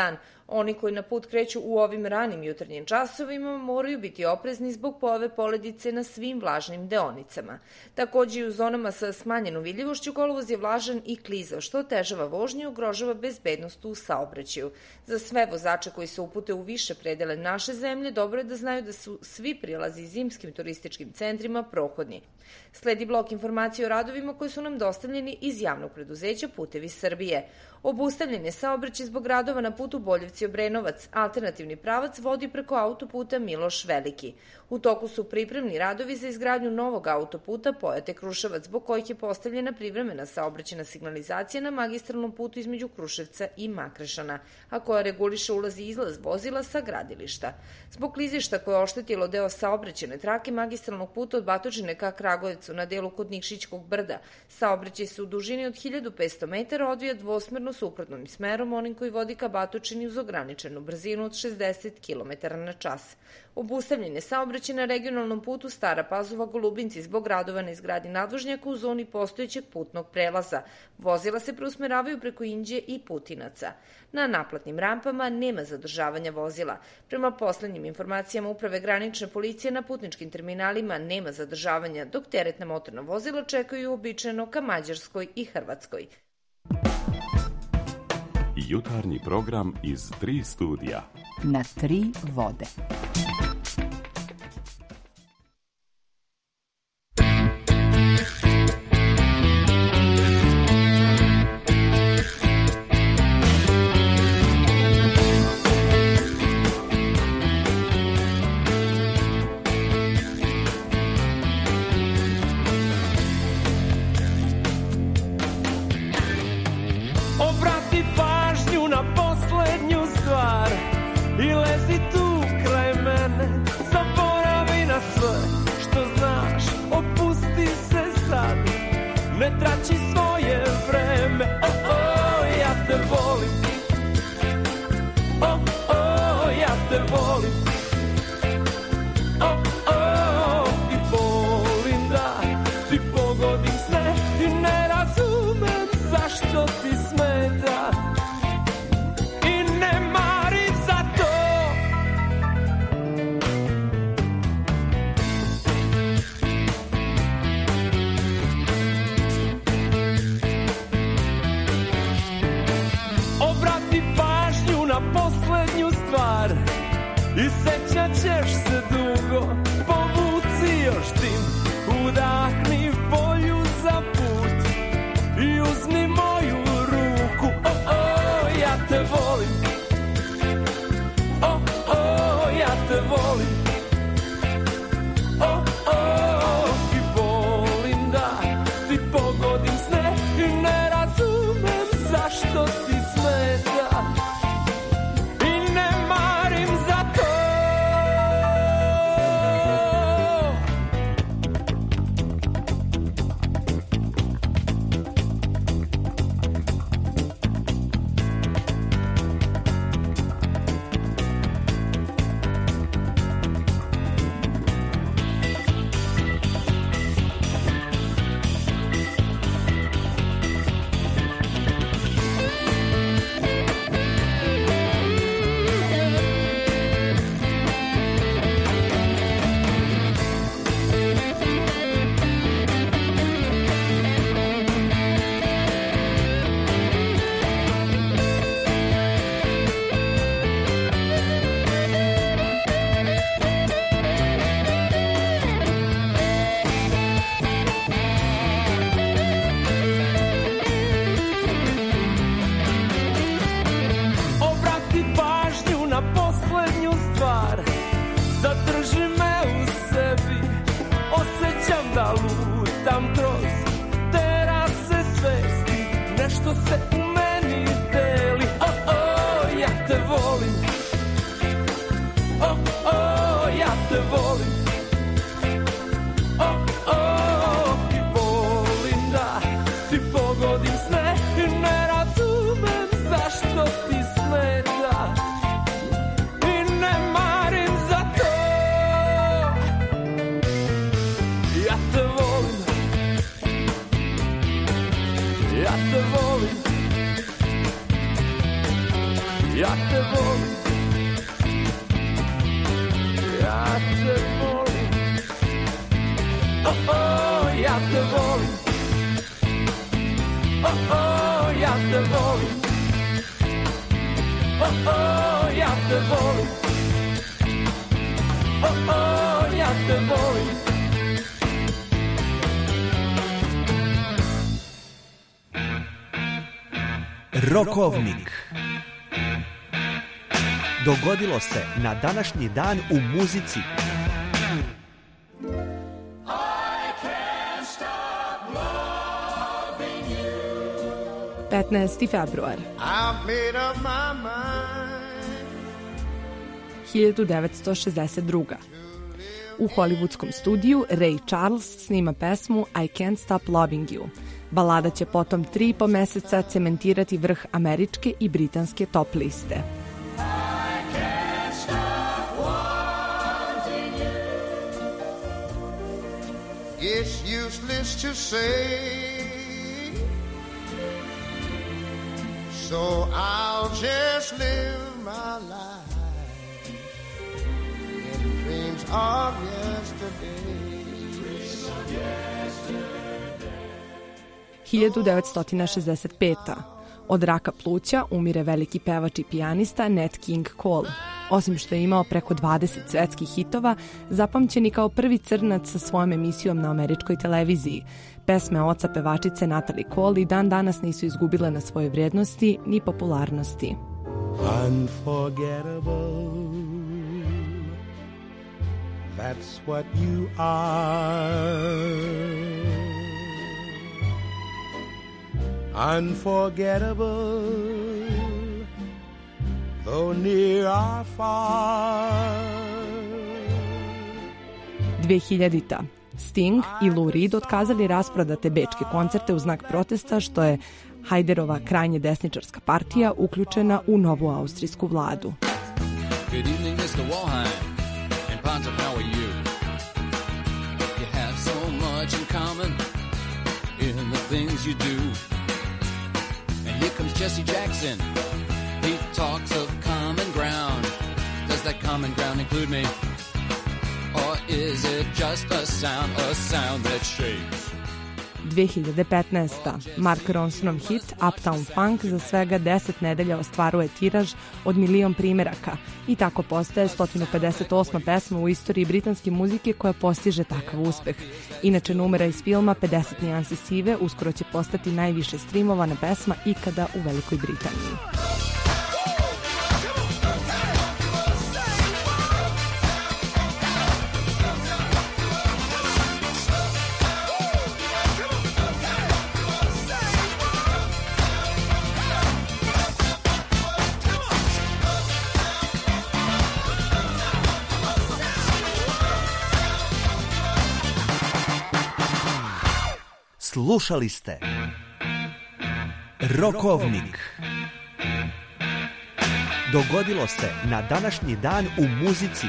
Oni koji na put kreću u ovim ranim jutarnjim časovima moraju biti oprezni zbog pojave poledice na svim vlažnim deonicama. Takođe i u zonama sa smanjenom vidljivošću kolovoz je vlažan i klizav, što otežava vožnju i ugrožava bezbednost u saobraćaju. Za sve vozače koji se upute u više predele naše zemlje, dobro je da znaju da su svi prilazi zimskim turističkim centrima prohodni. Sledi blok informacije o radovima koji su nam dostavljeni iz javnog preduzeća Putevi Srbije. Obustavljen je saobraćaj zbog radova na putu Boljevci-Obrenovac. Alternativni pravac vodi preko autoputa Miloš Veliki. U toku su pripremni radovi za izgradnju novog autoputa Pojate-Kruševac, zbog kojih je postavljena privremena saobraćajna signalizacija na magistralnom putu između Kruševca i Makrešana, a koja reguliše ulaz i izlaz vozila sa gradilišta. Zbog klizišta koje je oštetilo deo saobraćajne trake magistralnog puta od Batočine ka Kragujevcu na delu kod Nikšićkog brda, saobraćaj se u dužini od 1500 metara odvija dvosmerno suprotnim smerom, onim koji vodi ka Batočini uz ograničenu brzinu od 60 km na čas. Obustavljen je saobraćaj na regionalnom putu Stara Pazova-Golubinci zbog radova na izgradnji nadvožnjaka u zoni postojećeg putnog prelaza. Vozila se preusmeravaju preko Inđije i Putinaca. Na naplatnim rampama nema zadržavanja vozila. Prema poslednjim informacijama Uprave granične policije, na putničkim terminalima nema zadržavanja, dok teretna motorna vozila čekaju uobičajeno ka Mađarskoj i Hrvatskoj. Jutarnji program iz 3 studija. Na 3 vode. Obrati pažnju na poslednju stvar i lezi tu kraj mene. Zaboravi na sve što znaš, opusti se sad, ne traći svoje vreme. Ja te volim, ja te volim, i volim da ti pogodim sve i ne razumem zašto ti smeta i ne marim za to. Obrati pažnju na poslednju stvar i sećat ćeš se dugo. Povuci još dim, udahni volju za put i uzmi moju ruku. Ja te volim, ja te volim, i volim da ti pogodim sve i ne razumem zašto ti smeta i ne marim za to. volim, ja te volim, ja te volim, ja te volim, ja te volim, ja te volim. Rokovnik. Dogodilo se na današnji dan u muzici. – 15. februar. 1962. U hollywoodskom studiju Ray Charles snima pesmu I Can't Stop Loving You. Balada će potom 3,5 meseca cementirati vrh američke i britanske top liste. It's useless to say, so I'll just live my life in dreams of yesterday. 1965. Od raka pluća umire veliki pevač i pijanista Nat King Cole. Osim što je imao preko 20 svetskih hitova, zapamćen i kao prvi crnac sa svojom emisijom na američkoj televiziji. Pesme oca pevačice Natalie Cole i dan danas nisu izgubile na svojoj vrijednosti ni popularnosti. Unforgettable, that's what you are. Unforgettable, though near or far. 2000. Sting i Lou Reed otkazali rasprodate bečke koncerte u znak protesta što je Hajderova krajnje desničarska partija uključena u novu austrijsku vladu. Good evening, Mr. Walheim. And Ponzo, how are you? You have so much in common in the things you do. And here comes Jesse Jackson. He talks of common ground. Does that common ground include me? Or is it just a sound that shakes? 2015. Mark Ronsonov hit Uptown Funk za svega 10 nedelja ostvaruje tiraž od 1.000.000 primeraka i tako postaje 158. pesma u istoriji britanske muzike koja postiže takav uspeh. Inače, numera iz filma 50 nijansi sive uskoro će postati najviše streamovana pesma ikada u Velikoj Britaniji. Slušali ste Rokovnik. Dogodilo se na današnji dan u muzici.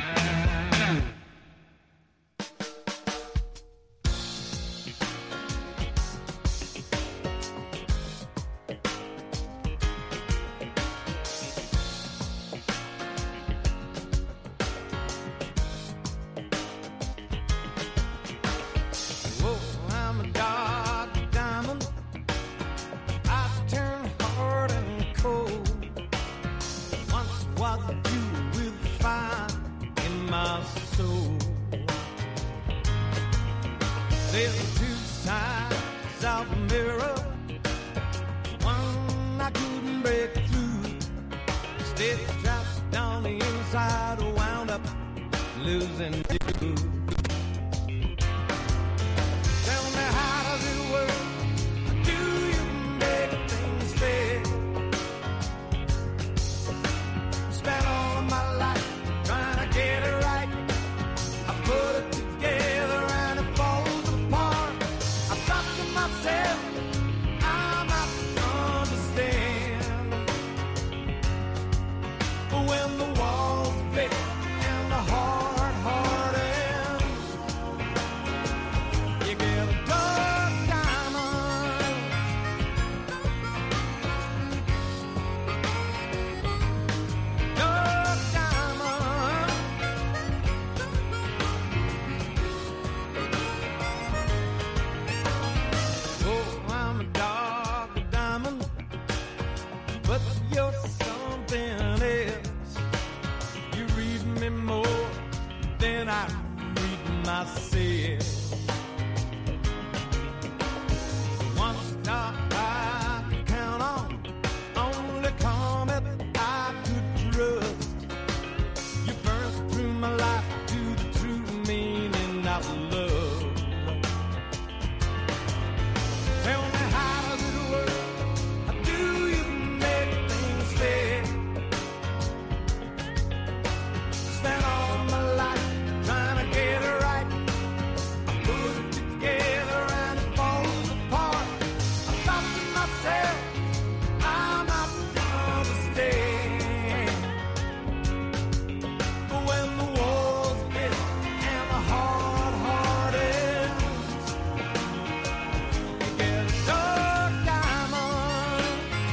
When the walls break and the heart need me more than I need myself. One star I can count on, only comet I could trust. You burst through my life to the true meaning of love. Tell me, how does it work? How do you make things fair? Spent all my life trying to get it right. I put it together and it falls apart. I thought to myself, I'm not gonna stay. But when the war's bit and the hard ends, you get a dark diamond.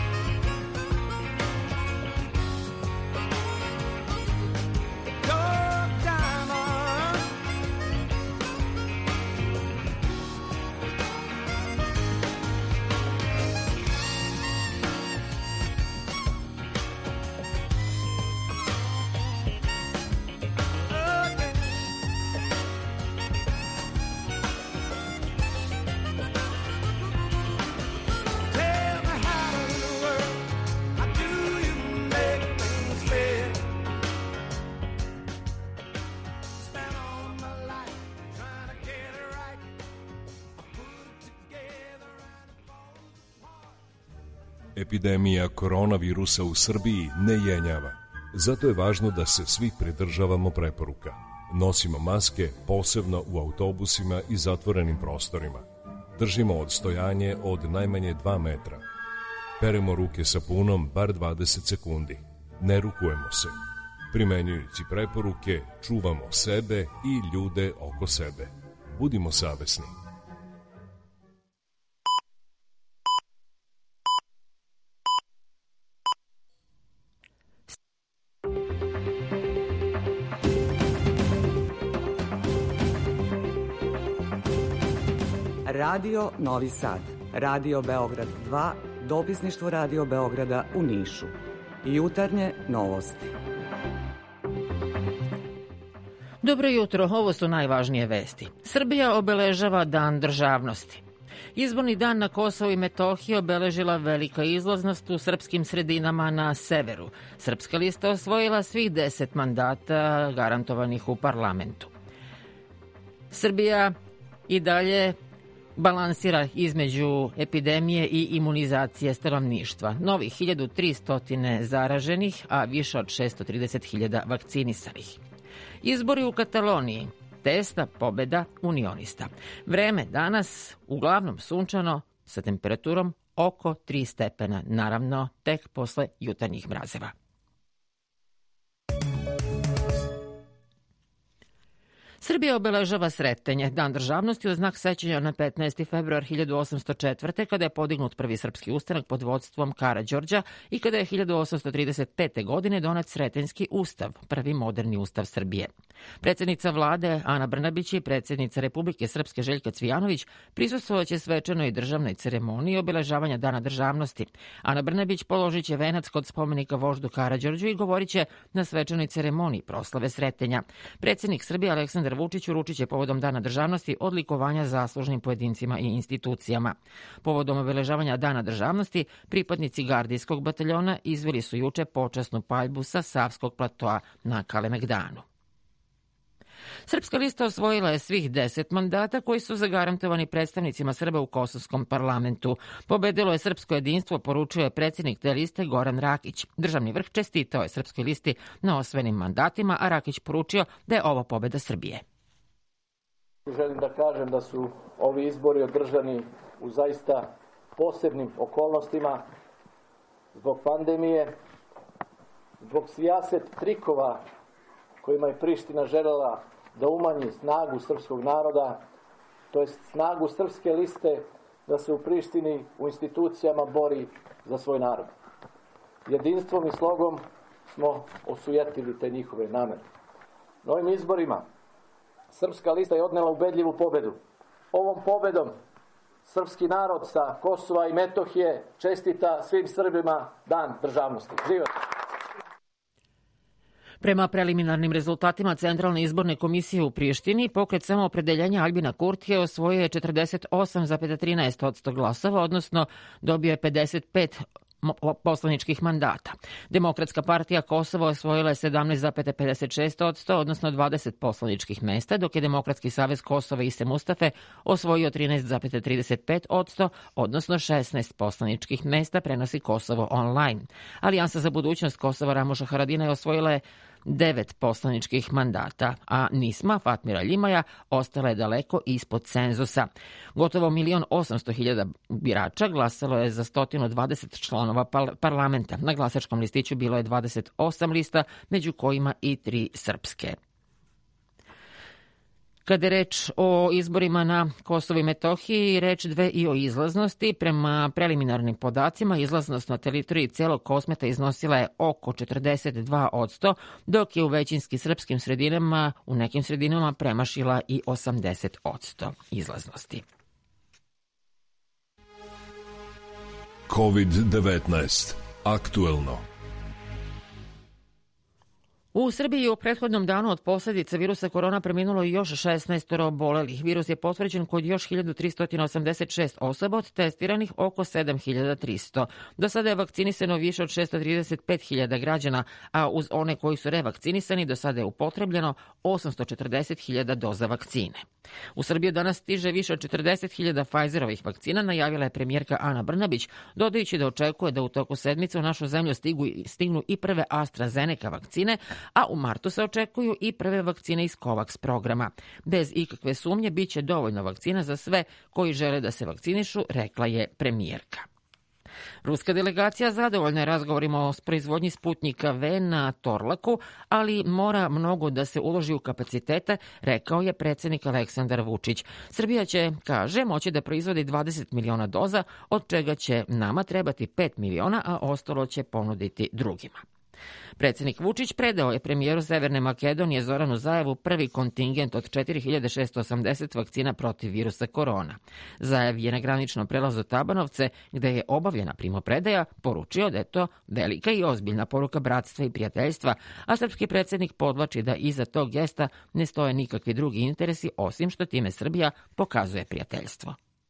Dark diamond. Tell me, how does it work? How do you make things fair? Spent all my life trying to get it right. I put it together and it falls apart. Epidemija koronavirusa u Srbiji ne jenjava. Zato je važno da se svi pridržavamo preporuka. Nosimo maske, posebno u autobusima i zatvorenim prostorima. Držimo odstojanje od najmanje 2 metra. Peremo ruke sapunom bar 20 sekundi. Ne rukujemo se. Primenjujući preporuke, čuvamo sebe i ljude oko sebe. Budimo savesni. Radio Novi Sad, Radio Beograd 2, dopisništvo Radio Beograda u Nišu. Jutarnje novosti. Dobro jutro, ovo su najvažnije vesti. Srbija obeležava Dan državnosti. Izborni dan na Kosovu i Metohiji obeležila velika izlaznost u srpskim sredinama na severu. Srpska lista osvojila svih 10 mandata garantovanih u parlamentu. Srbija i dalje balansira između epidemije i imunizacije stanovništva. Novih 1300 zaraženih, a više od 630.000 vakcinisanih. Izbori u Kataloniji. Tesna pobeda unionista. Vreme danas uglavnom sunčano sa temperaturom oko 3 stepena, naravno tek posle jutarnjih mrazeva. Srbija obeležava Sretenje, Dan državnosti u znak sećanja na 15. februar 1804. kada je podignut prvi srpski ustanak pod vodstvom Karađorđa i kada je 1835. godine donet Sretenjski ustav, prvi moderni ustav Srbije. Predsjednica vlade Ana Brnabić i predsjednica Republike Srpske Željka Cvijanović prisustvovaće svečanoj državnoj ceremoniji obeležavanja Dana državnosti. Ana Brnabić položit će venac kod spomenika voždu Karađorđu i govorit će na svečanoj ceremoniji proslave Sretenja. Predsjednik Srbije Aleksandar Vučić uručit će povodom Dana državnosti odlikovanja zaslužnim pojedincima i institucijama. Povodom obeležavanja Dana državnosti, pripadnici gardijskog bataljona izveli su juče počasnu paljbu sa Savskog platoa na Kalemegdanu. Srpska lista osvojila je svih 10 mandata koji su zagarantovani predstavnicima Srba u Kosovskom parlamentu. Pobedilo je srpsko jedinstvo, poručio je predsjednik te liste Goran Rakić. Državni vrh čestitao je Srpskoj listi na osvojenim mandatima, a Rakić poručio da je ovo pobeda Srbije. Želim da kažem da su ovi izbori održani u zaista posebnim okolnostima zbog pandemije, zbog sijaset trikova kojima je Priština želela da umanji snagu srpskog naroda, to jest snagu srpske liste da se u Prištini u institucijama bori za svoj narod. Jedinstvom i slogom smo osujetili te njihove namere. Na ovim izborima srpska lista je odnela ubedljivu pobedu. Ovom pobedom srpski narod sa Kosova i Metohije čestita svim Srbima Dan državnosti. Živjeti! Prema preliminarnim rezultatima Centralne izborne komisije u Prištini, pokret samoopredeljenja Albina Kurtija osvojio je 48,13% glasova, odnosno dobio je 55 poslaničkih mandata. Demokratska partija Kosova osvojila je 17,56%, odnosno 20 poslaničkih mesta, dok je Demokratski savez Kosova i Mustafe osvojio 13,35%, odnosno 16 poslaničkih mesta, prenosi Kosovo online. Alijansa za budućnost Kosova Ramoša Haradina osvojila je 9 poslaničkih mandata, a Nisma Fatmira Ljimaja ostala je daleko ispod cenzusa. Gotovo 1.800.000 birača glasalo je za 120 članova parlamenta. Na glasačkom listiću bilo je 28 lista, među kojima i 3 srpske. Kada je reč o izborima na Kosovu i Metohiji, reč dve i o izlaznosti. Prema preliminarnim podacima, izlaznost na teritoriji celog Kosmeta iznosila je oko 42%, dok je u većinski srpskim sredinama, u nekim sredinama premašila i 80% izlaznosti. COVID-19. Aktuelno. U Srbiji je u prethodnom danu od posljedica virusa korona preminulo još 16 obolelih. Virus je potvrđen kod još 1386 osoba, od testiranih oko 7300. Do sada je vakcinisano više od 635.000 građana, a uz one koji su revakcinisani do sada je upotrebljeno 840.000 doza vakcine. U Srbiju danas stiže više od 40.000 Pfizerovih vakcina, najavila je premijerka Ana Brnabić, dodajući da očekuje da u toku sedmice u našu zemlju stignu i prve AstraZeneca vakcine, a u martu se očekuju i prve vakcine iz COVAX programa. Bez ikakve sumnje biće dovoljno vakcina za sve koji žele da se vakcinišu, rekla je premijerka. Ruska delegacija zadovoljna je razgovorima o proizvodnji Sputnika V na Torlaku, ali mora mnogo da se uloži u kapacitete, rekao je predsjednik Aleksandar Vučić. Srbija će, kaže, moći da proizvodi 20 miliona doza, od čega će nama trebati 5 miliona, a ostalo će ponuditi drugima. Predsjednik Vučić predao je premijeru Severne Makedonije Zoranu Zaevu prvi kontingent od 4680 vakcina protiv virusa korona. Zaev je na graničnom prelazu Tabanovce, gde je obavljena primopredaja, poručio da je to velika i ozbiljna poruka bratstva i prijateljstva, a srpski predsjednik podvlači da iza tog gesta ne stoje nikakvi drugi interesi, osim što time Srbija pokazuje prijateljstvo.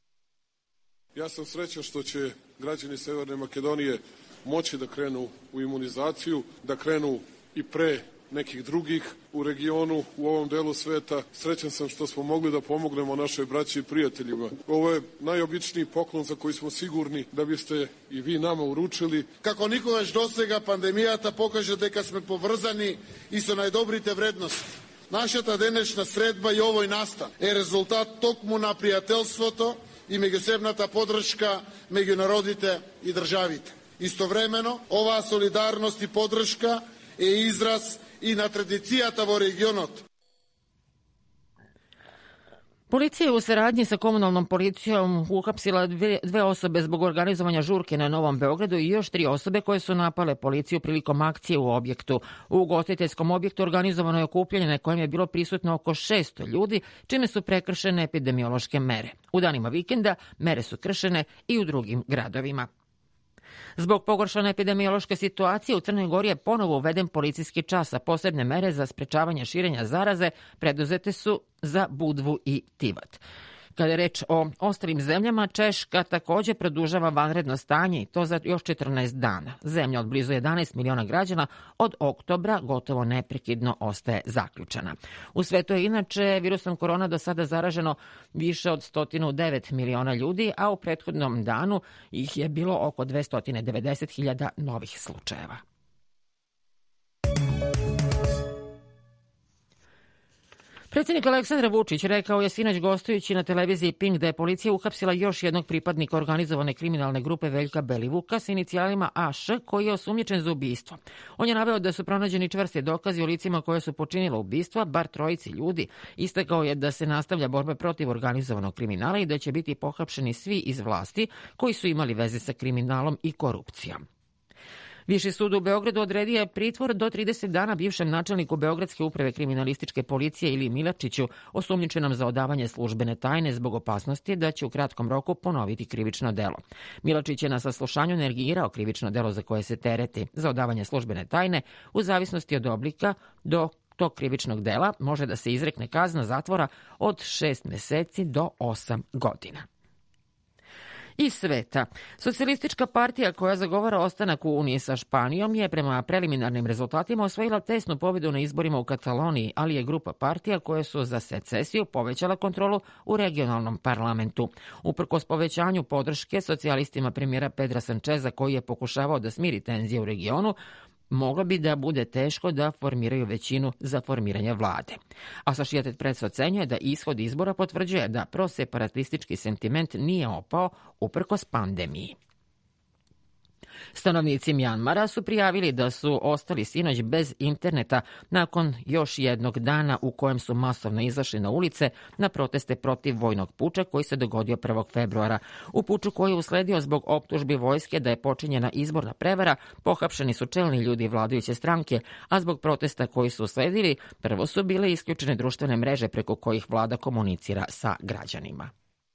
Ja sam srećan što će građani Severne Makedonije moći da krenu u imunizaciju, da krenu i pre nekih drugih u regionu, u ovom delu sveta. Srećan sam što smo mogli da pomognemo našoj braći i prijateljima. Ovo je najobičniji poklon za koji smo sigurni da biste i vi nama uručili. Kako никогаш досега пандемијата покажа дека сме поврзани и со најдобрите вредности. Нашата денешна средба и овој настан е резултат токму на пријателството и меѓусебната поддршка меѓу народите и државите. Истовремено, оваа солидарност и поддршка е израз и на традицијата во регионот. Policija je u saradnji sa komunalnom policijom uhapsila dve osobe zbog organizovanja žurke na Novom Beogradu i još 3 osobe koje su napale policiju prilikom akcije u objektu. U ugostiteljskom objektu organizovano je okupljanje na kojem je bilo prisutno oko 600 ljudi, čime su prekršene epidemiološke mere. U danima vikenda mere su kršene i u drugim gradovima. Zbog pogoršane epidemiološke situacije u Crnoj Gori je ponovo uveden policijski čas, a posebne mere za sprečavanje širenja zaraze preduzete su za Budvu i Tivat. Kada je reč o ostalim zemljama, Češka također produžava vanredno stanje i to za još 14 dana. Zemlja od blizu 11 miliona građana od oktobra gotovo neprekidno ostaje zaključana. U svetu je inače virusom korona do sada zaraženo više od 109 miliona ljudi, a u prethodnom danu ih je bilo oko 290.000 novih slučajeva. Predsjednik Aleksandar Vučić rekao je sinoć gostujući na televiziji Pink da je policija uhapsila još jednog pripadnika organizovane kriminalne grupe Veljka Belivuka s inicijalima AŠ, koji je osumnjičen za ubistvo. On je naveo da su pronađeni čvrsti dokazi o licima koje su počinila ubistva, bar 3 ljudi. Istakao je da se nastavlja borba protiv organizovanog kriminala i da će biti pohapšeni svi iz vlasti koji su imali veze sa kriminalom i korupcijom. Viši sud u Beogradu odredio je pritvor do 30 dana bivšem načelniku Beogradske uprave kriminalističke policije Iliji Milačiću, osumnjičenom za odavanje službene tajne zbog opasnosti da će u kratkom roku ponoviti krivično delo. Milačić je na saslušanju negirao krivično delo za koje se tereti. Za odavanje službene tajne, u zavisnosti od oblika, do tog krivičnog dela može da se izrekne kazna zatvora od 6 meseci do 8 godina. Iz sveta. Socijalistička partija koja zagovara ostanak u Uniji sa Španijom je prema preliminarnim rezultatima osvojila tesnu pobjedu na izborima u Kataloniji, ali je grupa partija koje su za secesiju povećala kontrolu u regionalnom parlamentu. Uprkos povećanju podrške socijalistima premijera Pedra Sančeza, koji je pokušavao da smiri tenzije u regionu, moglo bi da bude teško da formiraju većinu za formiranje vlade. Associated Press ocenjuje da ishod izbora potvrđuje da proseparatistički sentiment nije opao uprkos pandemiji. Stanovnici Mjanmara su prijavili da su ostali sinoć bez interneta nakon još jednog dana u kojem su masovno izašli na ulice na proteste protiv vojnog puča koji se dogodio 1. februara. U puču koji je usledio zbog optužbi vojske da je počinjena izborna prevara, pohapšeni su čelni ljudi vladajuće stranke, a zbog protesta koji su usledili, prvo su bile isključene društvene mreže preko kojih vlada komunicira sa građanima.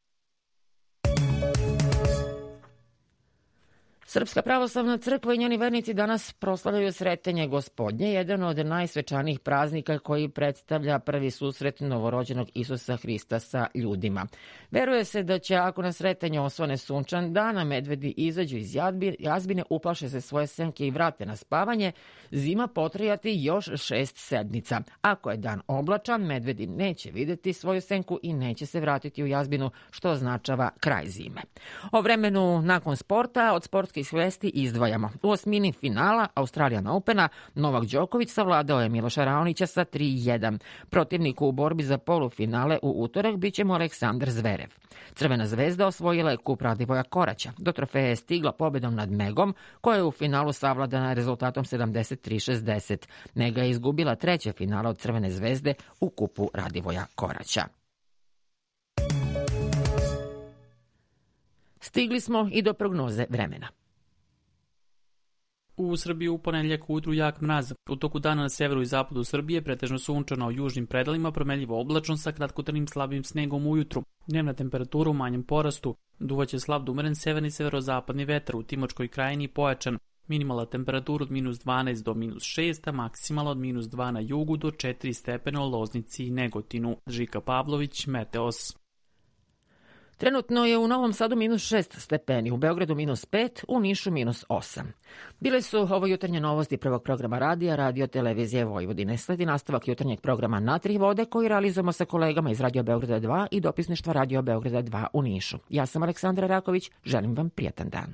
Srpska pravoslavna crkva i njeni vernici danas proslavljaju Sretenje Gospodnje, jedan od najsvečanijih praznika koji predstavlja prvi susret novorođenog Isusa Hrista sa ljudima. Veruje se da će, ako na Sretenje osvane sunčan dan, a medvedi izađu iz jazbine, uplaše se svoje senke i vrate na spavanje, zima potrajati još 6 sedmica. Ako je dan oblačan, medvedi neće videti svoju senku i neće se vratiti u jazbinu, što označava kraj zime. O vremenu nakon sporta od sportskih vesti izdvajamo. U osmini finala Australian Opena Novak Đoković savladao je Miloša Raonića sa 3-1. Protivniku u borbi za polufinale u utorak biće mu Aleksandar Zverev. Crvena zvezda osvojila je kup Radivoja Koraća. Do trofeje je stigla pobedom nad Megom, koja je u finalu savladana rezultatom 73-60. Mega je izgubila treće finale od Crvene zvezde u kupu Radivoja Koraća. Stigli smo i do prognoze vremena. U Srbiji u ponedjeljak ujutru jak mraz. U toku dana na severu i zapadu Srbije pretežno sunčano, u južnim predelima promenljivo oblačno sa kratkotrajnim slabim snegom ujutru. Dnevna temperatura u manjem porastu. Duvaće slab do umeren severni severozapadni vetar, u Timočkoj krajini pojačan. Minimala temperatura od -12 do -6, a maksimala od -2 na jugu do 4 stepena u Loznici i Negotinu. Žika Pavlović, Meteos. Trenutno je u Novom Sadu -6 stepeni, u Beogradu -5, u Nišu -8. Bile su ovo jutarnje novosti prvog programa radija Radio Televizije Vojvodine. Sledi nastavak jutarnjeg programa Na tri vode koji realizujemo sa kolegama iz Radio Beograda 2 i dopisništva Radio Beograda 2 u Nišu. Ja sam Aleksandra Raković, želim vam prijatan dan.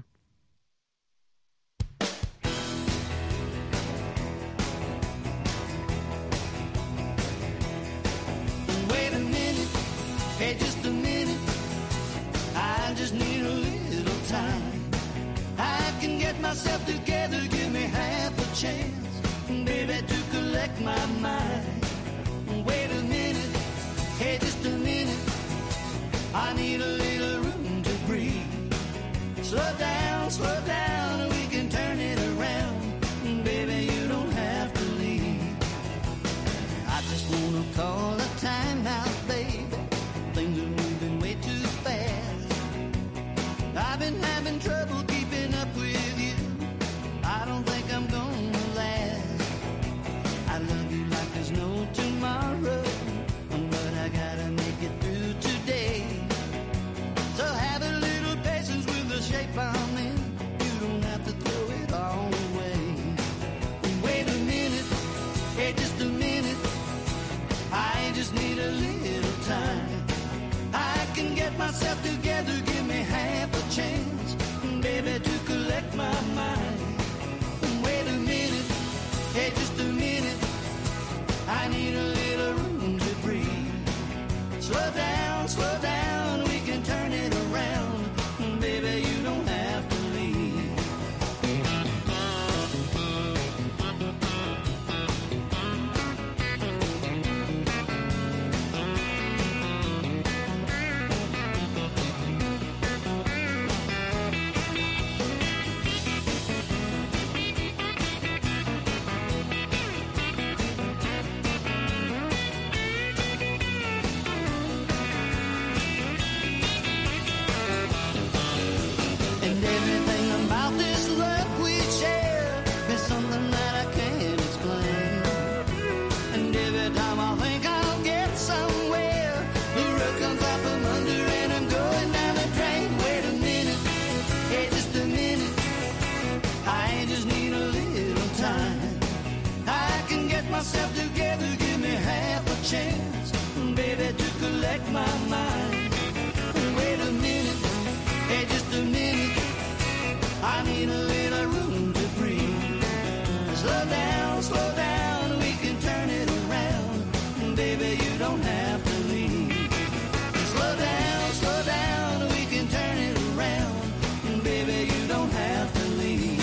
Myself together, give me half a chance, baby, to collect my mind. Wait a minute, hey, just a minute, I need a little room to breathe. Slow down, we can turn it around, baby, you don't have to leave. I just wanna call a time out, baby, things are moving way too fast. I've been having trouble keeping up with you, I don't think I'm gonna last. I love you like there's no tomorrow, but I gotta make it through today. So have a little patience with the shape I'm in, you don't have to throw it all away. Wait a minute, hey, just a minute, I just need a little time. I can get myself together, give me half a chance, baby, to collect my mind. Wait a minute, hey, just a minute, I need a little room to breathe. Slow down, we can turn it around, baby, you don't have to leave. myself together, give me half a chance, baby, to collect my mind. Wait a minute, hey, just a minute, I need a little room to breathe. Slow down, we can turn it around, baby, you don't have to leave. Slow down, we can turn it around, baby, you don't have to leave.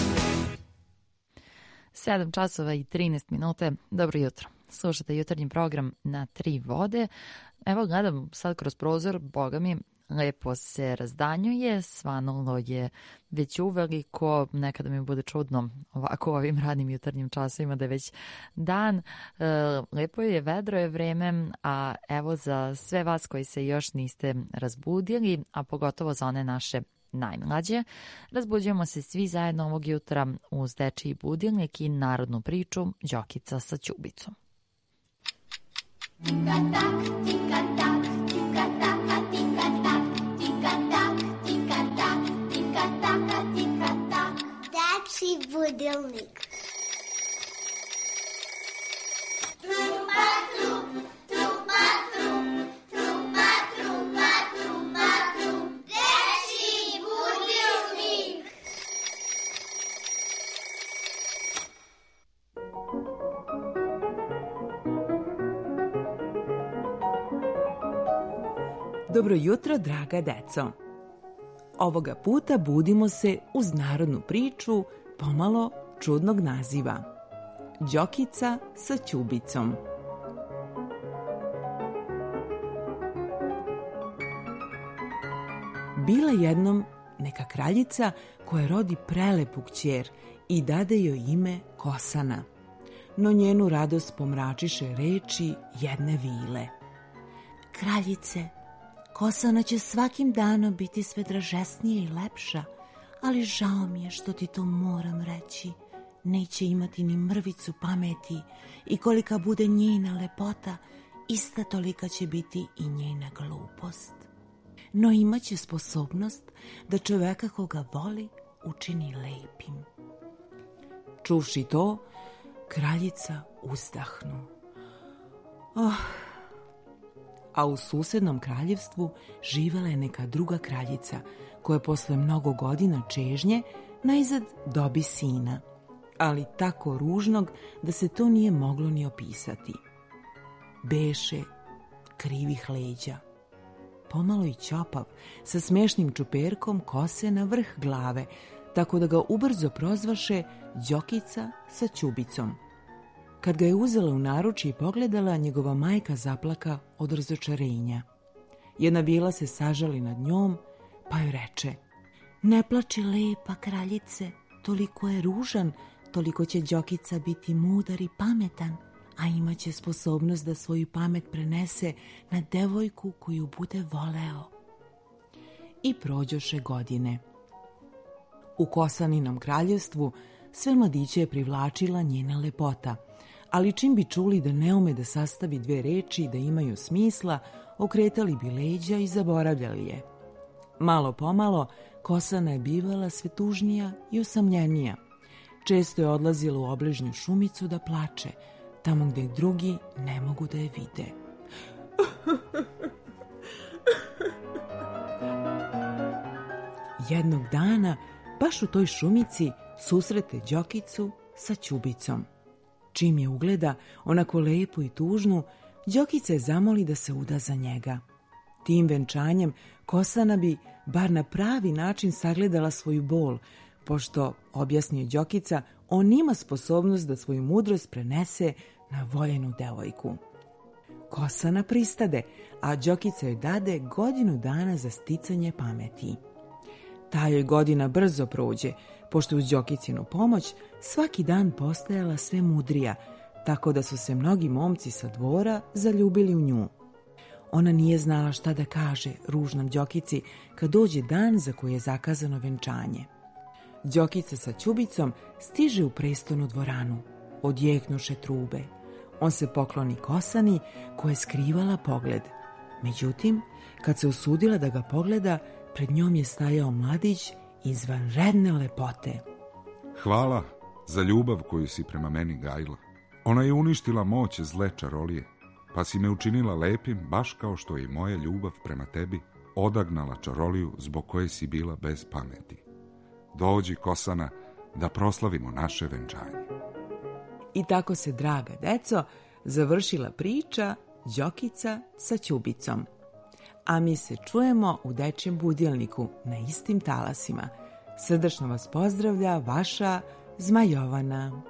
7 časova i 13 minute. Dobro jutro. Slušate jutarnji program Na tri vode. Evo gledam sad kroz prozor, boga mi, lepo se razdanjuje, svanulo je već uveliko, nekada mi bude čudno ovako u ovim radnim jutarnjim časovima da je već dan. Lepo je, vedro je vreme, a evo za sve vas koji se još niste razbudili, a pogotovo za one naše najmlađe, razbuđujemo se svi zajedno ovog jutra uz dečiji budilnik i narodnu priču Đokica sa Ćubicom. Tika-tak, tika-tak, tika-taka, tika-tak, tika-tak, tika-tak, tika-taka, tika-tak. Dečiji budilnik. Trupa-trup, trupa-trup, trupa-trupa-trupa-trup. Dečiji budilnik. Dobro jutro, draga deco. Ovoga puta budimo se uz narodnu priču pomalo čudnog naziva. Đokica sa Ćubicom. Bila jednom neka kraljica koja rodi prelepu kćer i dade joj ime Kosana. No njenu radost pomračiše reči jedne vile. Kraljice, Kosana će svakim danom biti sve dražesnija i lepša, ali žao mi je što ti to moram reći. Neće imati ni mrvicu pameti i kolika bude njena lepota, ista tolika će biti i njena glupost. No imaće sposobnost da čoveka koga voli učini lepim. Čuvši to, kraljica uzdahnu. A u susednom kraljevstvu živela je neka druga kraljica, koja posle mnogo godina čežnje najzad dobi sina, ali tako ružnog da se to nije moglo ni opisati. Beše krivih leđa, pomalo i ćopav, sa smešnim čuperkom kose na vrh glave, tako da ga ubrzo prozvaše Đokica sa Ćubicom. Kad ga je uzela u naručje i pogledala, njegova majka zaplaka od razočarenja. Jedna vila se sažali nad njom, pa joj reče: ne plači, lepa kraljice, toliko je ružan, toliko će Đokica biti mudar i pametan, a imaće sposobnost da svoju pamet prenese na devojku koju bude voleo. I prođoše godine. U Kosaninom kraljevstvu sve mladiće je privlačila njena lepota, ali čim bi čuli da ne ume da sastavi dve reči da imaju smisla, okretali bi leđa i zaboravljali je. Malo pomalo, Kosana je bivala sve tužnija i usamljenija. Često je odlazila u obližnju šumicu da plače, tamo gde drugi ne mogu da je vide. Jednog dana, baš u toj šumici, susrete Đokicu sa Ćubicom. Čim je ugleda, onako lepu i tužnu, Đokica je zamoli da se uda za njega. Tim venčanjem Kosana bi bar na pravi način sagledala svoju bol, pošto, objasnije Đokica, on ima sposobnost da svoju mudrost prenese na voljenu devojku. Kosana pristade, a Đokica joj dade godinu dana za sticanje pameti. Ta joj godina brzo prođe, pošto uz Đokicinu pomoć svaki dan postajala sve mudrija, tako da su se mnogi momci sa dvora zaljubili u nju. Ona nije znala šta da kaže ružnom Đokici kad dođe dan za koji je zakazano venčanje. Đokica sa Ćubicom stiže u prestonu dvoranu. Odjeknuše trube. On se pokloni Kosani, koja je skrivala pogled. Međutim, kad se usudila da ga pogleda, pred njom je stajao mladić izvanredne lepote. Hvala za ljubav koju si prema meni gajila. Ona je uništila moć zle čarolije, pa si me učinila lepim, baš kao što je moja ljubav prema tebi odagnala čaroliju zbog koje si bila bez pameti. Dođi, Kosana, da proslavimo naše venčanje. I tako se, draga deco, završila priča Đokica sa Ćubicom. A mi se čujemo u Dečjem budilniku na istim talasima. Srdačno vas pozdravlja vaša Zmajovana.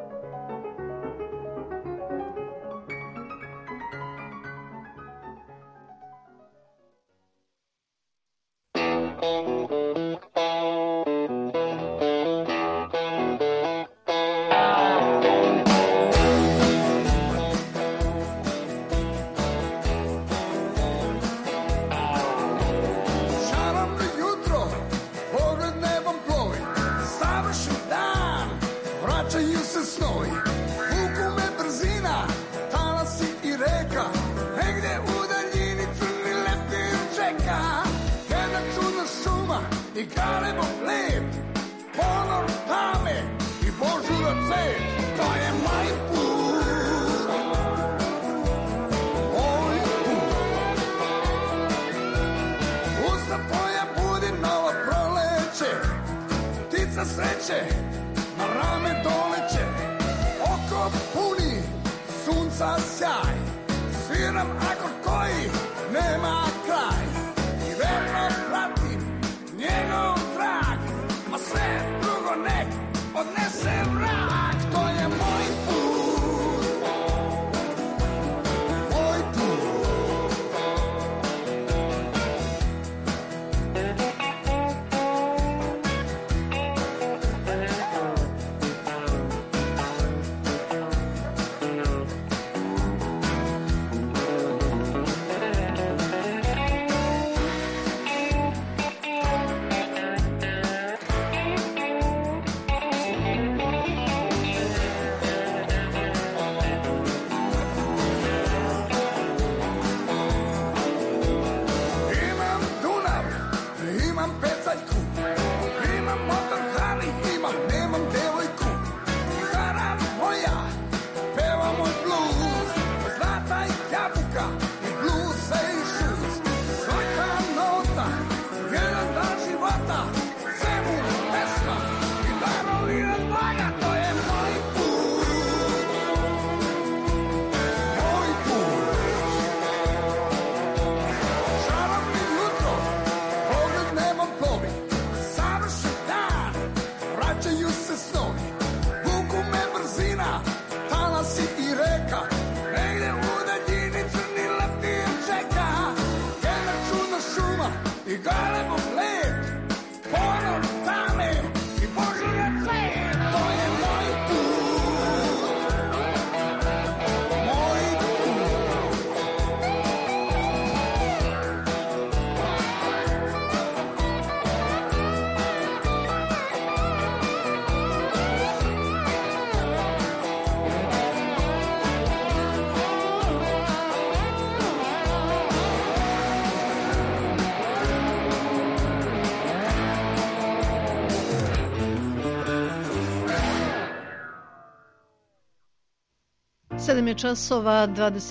Sedam je časova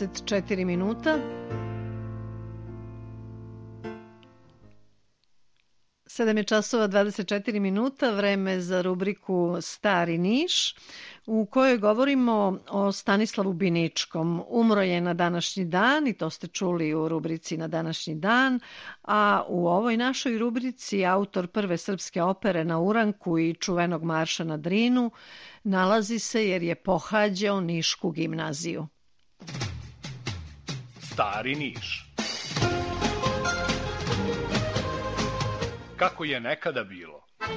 24 minuta. 7 je časova 24 minuta, vreme za rubriku Stari Niš, u kojoj govorimo o Stanislavu Biničkom. Umro je na današnji dan i to ste čuli u rubrici Na današnji dan, a u ovoj našoj rubrici autor prve srpske opere Na uranku i čuvenog marša na Drinu nalazi se jer je pohađao Nišku gimnaziju. Stari Niš. Kako je nekada bilo.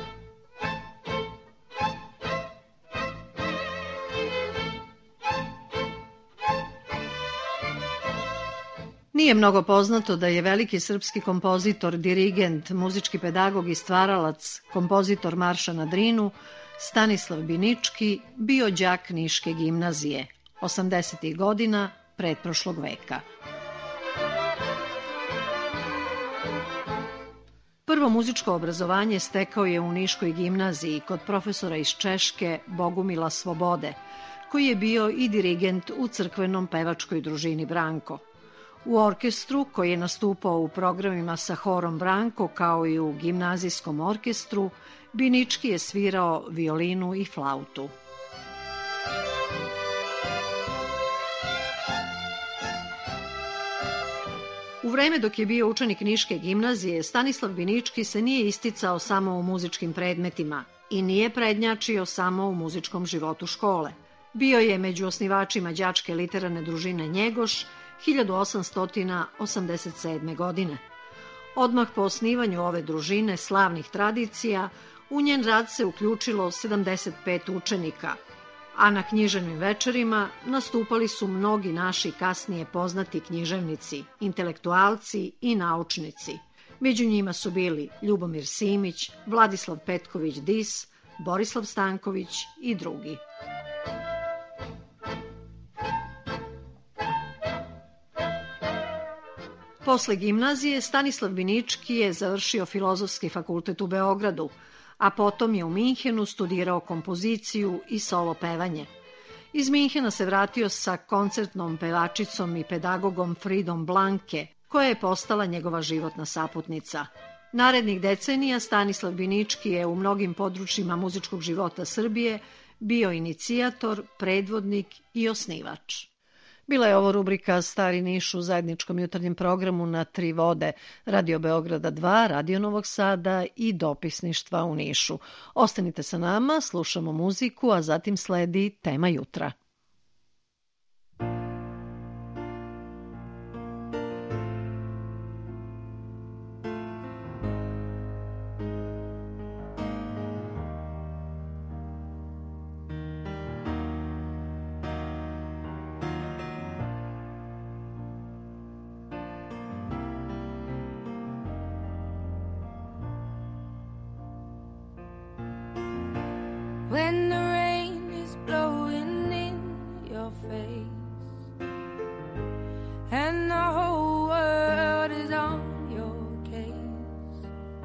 Nije mnogo poznato da je veliki srpski kompozitor, dirigent, muzički pedagog i stvaralac, kompozitor marša na Drinu, Stanislav Binički, bio đak Niške gimnazije 80. godina pretprošlog veka. Prvo muzičko obrazovanje stekao je u Niškoj gimnaziji kod profesora iz Češke Bogumila Svobode, koji je bio i dirigent u crkvenom pevačkoj družini Branko. U orkestru, koji je nastupao u programima sa horom Branko kao i u gimnazijskom orkestru, Binički je svirao violinu i flautu. U vreme dok je bio učenik Niške gimnazije, Stanislav Binički se nije isticao samo u muzičkim predmetima i nije prednjačio samo u muzičkom životu škole. Bio je među osnivačima đačke literarne družine Njegoš 1887. godine. Odmah po osnivanju ove družine slavnih tradicija, u njen rad se uključilo 75 učenika, a na književnim večerima nastupali su mnogi naši kasnije poznati književnici, intelektualci i naučnici. Među njima su bili Ljubomir Simić, Vladislav Petković Dis, Borislav Stanković i drugi. Posle gimnazije Stanislav Binički je završio Filozofski fakultet u Beogradu, a potom je u Minhenu studirao kompoziciju i solo pevanje. Iz Minhena se vratio sa koncertnom pevačicom i pedagogom Fridom Blanke, koja je postala njegova životna saputnica. Narednih decenija Stanislav Binički je u mnogim područjima muzičkog života Srbije bio inicijator, predvodnik i osnivač. Bila je ovo rubrika Stari Niš u zajedničkom jutarnjem programu na Tri vode, Radio Beograda 2, Radio Novog Sada i dopisništva u Nišu. Ostanite sa nama, slušamo muziku, a zatim sledi Tema jutra. When the rain is blowing in your face and the whole world is on your case,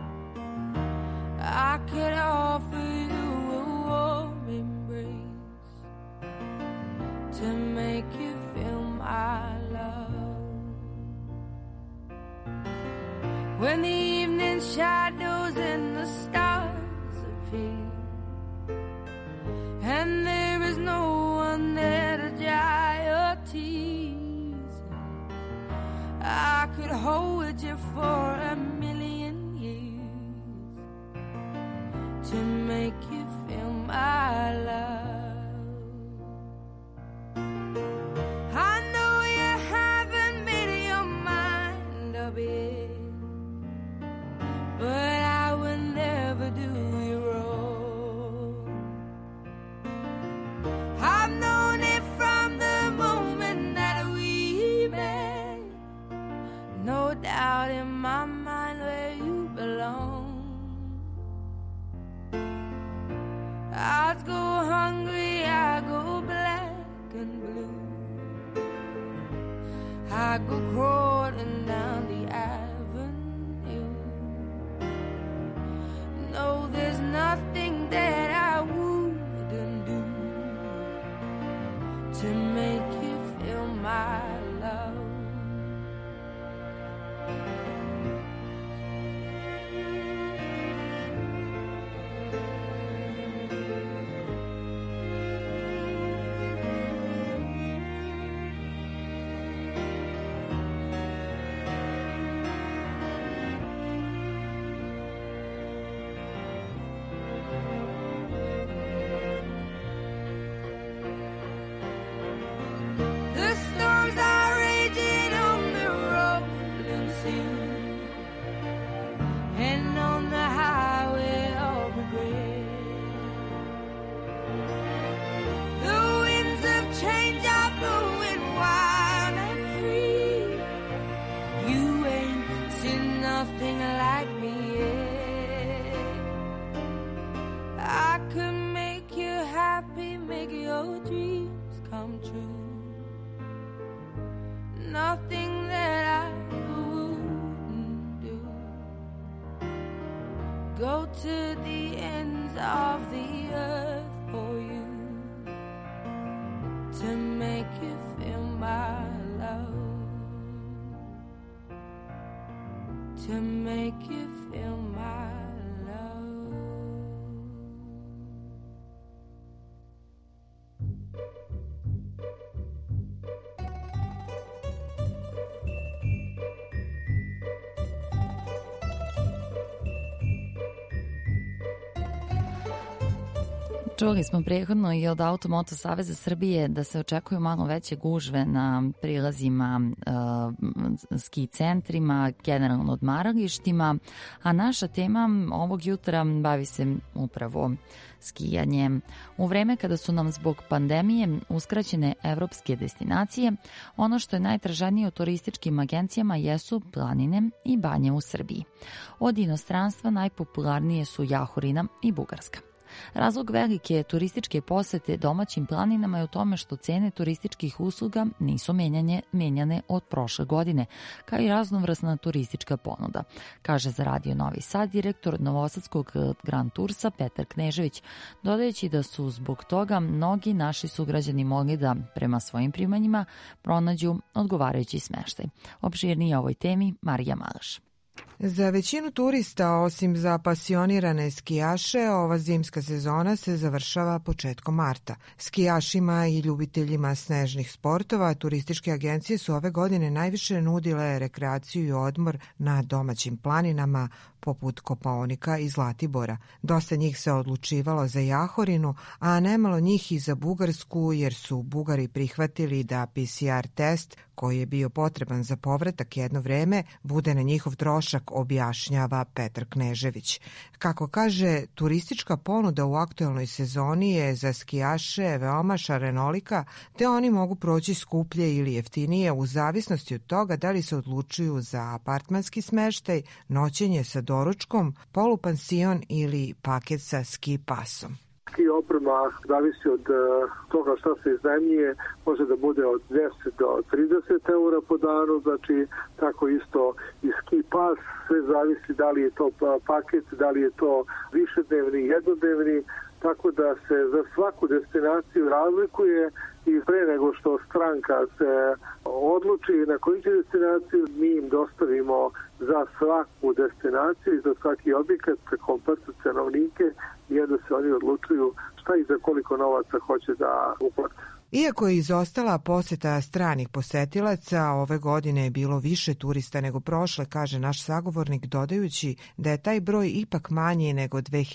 I could offer you a warm embrace to make you feel my love. When the evening shadows and the stars appear and there is no one there to dry your tears, I could hold you for 1,000,000 years to make you feel my love. I know you haven't made your mind up yet, but I will never do you wrong. I've known it from the moment that we met. No doubt in my mind where you belong. I go hungry, I go black and blue, I go crawling down the avenue. No, there's nothing that I wouldn't do to make you feel my love. The storms are raging on the rolling sea and on the highway of regret. The winds of change are blowing wild and free. You ain't seen nothing like me yet. I could make you happy, make your dreams come true. Nothing that I wouldn't do. Go to the ends of the earth for you. you feel my love, to make you feel my love. Čuli smo prethodno i od Automoto Saveza Srbije da se očekuju malo veće gužve na prilazima ski centrima, generalno odmaralištima, a naša tema ovog jutra bavi se upravo skijanjem. U vreme kada su nam zbog pandemije uskraćene evropske destinacije, ono što je najtraženije u turističkim agencijama jesu planine i banje u Srbiji. Od inostranstva najpopularnije su Jahorina i Bugarska. Razlog velike turističke posete domaćim planinama je u tome što cene turističkih usluga nisu menjane od prošle godine, kao i raznovrsna turistička ponuda, kaže za Radio Novi Sad direktor Novosadskog Grand Toursa Petar Knežević, dodajući da su zbog toga mnogi naši sugrađani mogli da prema svojim primanjima pronađu odgovarajući smeštaj. Opširnije o ovoj temi Marija Malaš. Za većinu turista, osim za pasionirane skijaše, ova zimska sezona se završava početkom marta. Skijašima i ljubiteljima snežnih sportova turističke agencije su ove godine najviše nudile rekreaciju i odmor na domaćim planinama poput Kopaonika i Zlatibora. Dosta njih se odlučivalo za Jahorinu, a nemalo njih i za Bugarsku, jer su Bugari prihvatili da PCR test, koji je bio potreban za povratak jedno vreme, bude na njihov trošak, objašnjava Petar Knežević. Kako kaže, turistička ponuda u aktuelnoj sezoni je za skijaše veoma šarenolika, te oni mogu proći skuplje ili jeftinije u zavisnosti od toga da li se odlučuju za apartmanski smeštaj, noćenje sa doručkom, polupansion ili paket sa ski pasom. Ski oprema zavisi od toga šta se iznajmljuje, može da bude od 10 do 30 eura po danu, znači tako isto i ski pas, sve zavisi da li je to paket, da li je to višednevni, jednodnevni, tako da se za svaku destinaciju razlikuje i pre nego što stranka se odluči na koju će destinaciju, mi im dostavimo za svaku destinaciju i za svaki objekat kompletne cenovnike i onda se oni odlučuju šta i za koliko novaca hoće da uplate. Iako je izostala poseta stranih posetilaca, ove godine je bilo više turista nego prošle, kaže naš sagovornik, dodajući da je taj broj ipak manji nego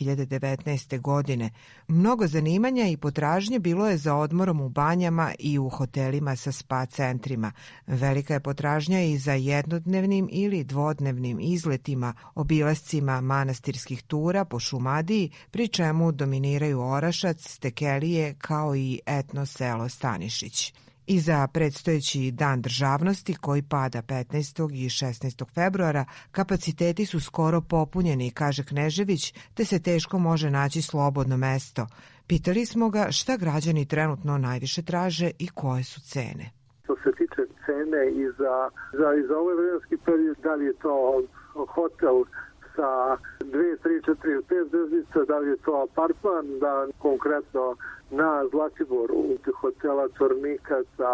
2019. godine. Mnogo zanimanja i potražnje bilo je za odmorom u banjama i u hotelima sa spa centrima. Velika je potražnja i za jednodnevnim ili dvodnevnim izletima, obilascima manastirskih tura po Šumadiji, pri čemu dominiraju Orašac, Tekelije kao i etno selo Stanišić. I za predstojeći Dan državnosti koji pada 15. i 16. februara kapaciteti su skoro popunjeni, kaže Knežević, te se teško može naći slobodno mesto. Pitali smo ga šta građani trenutno najviše traže i koje su cene. Što se tiče cene i za ovaj vremenski period, da li je to hotel sa 2, 3, 4, 5 zvezdica, da li je to apartman, da konkretno na Zlatiboru hotela Tornika sa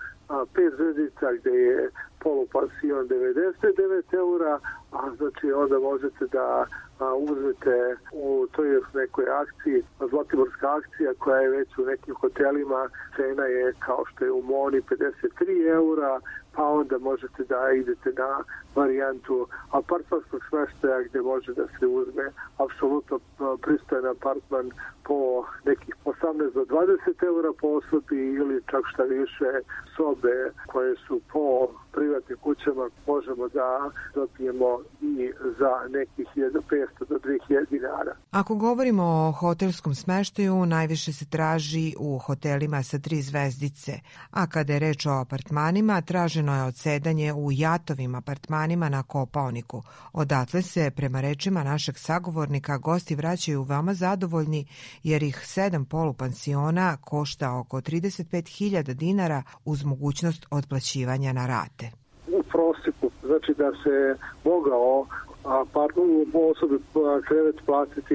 5 zvezdica gdje je polupansion 99 eura, a znači onda možete da uzmete u toj nekoj akciji, Zlatiborska akcija koja je već u nekim hotelima, cena je kao što je u Moni 53 eura, pa onda možete da idete na varijantu apartmanskog smeštaja gdje može da se uzme apsolutno pristojan apartman po nekih 18 do 20 eura po osobi ili čak šta više sobe koje su po privatnim kućama možemo da dobijemo i za nekih 1500 do 2000 dinara. Ako govorimo o hotelskom smeštaju, najviše se traži u hotelima sa 3 zvezdice, a kada je reč o apartmanima, traženo je odsedanje u jatovim apartmanima na Kopaoniku. Odatle se, prema rečima našeg sagovornika, gosti vraćaju veoma zadovoljni jer ih 7 polupansiona košta oko 35.000 dinara uz mogućnost otplaćivanja na rate. U prosjeku, znači da se mogao osobi krevet platiti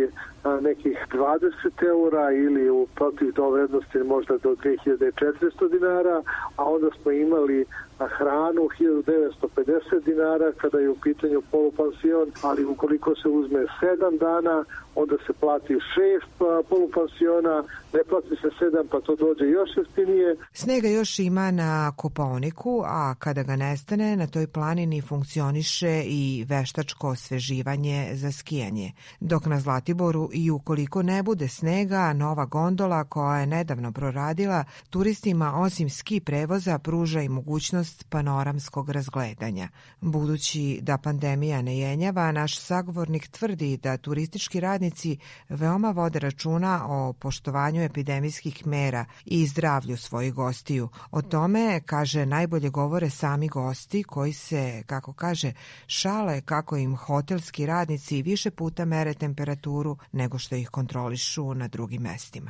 nekih 20 eura ili protiv do vrednosti možda do 2400 dinara, a onda smo imali hranu 1950 dinara kada je u pitanju polupansion, ali ukoliko se uzme 7 dana, onda se plati 6 polupansiona, ne plati se 7, pa to dođe još jeftinije. Snega još ima na Kopaoniku, a kada ga nestane, na toj planini funkcioniše i veštačko osveživanje za skijanje. Dok na Zlatiboru i ukoliko ne bude snega, nova gondola koja je nedavno proradila, turistima osim ski prevoza pruža i mogućnost panoramskog razgledanja. Budući da pandemija ne jenjava, naš sagovornik tvrdi da turistički radnici veoma vode računa o poštovanju epidemijskih mera i zdravlju svojih gostiju. O tome, kaže, najbolje govore sami gosti koji se, kako kaže, šale kako im hotelski radnici više puta mere temperaturu nego što ih kontrolišu na drugim mestima.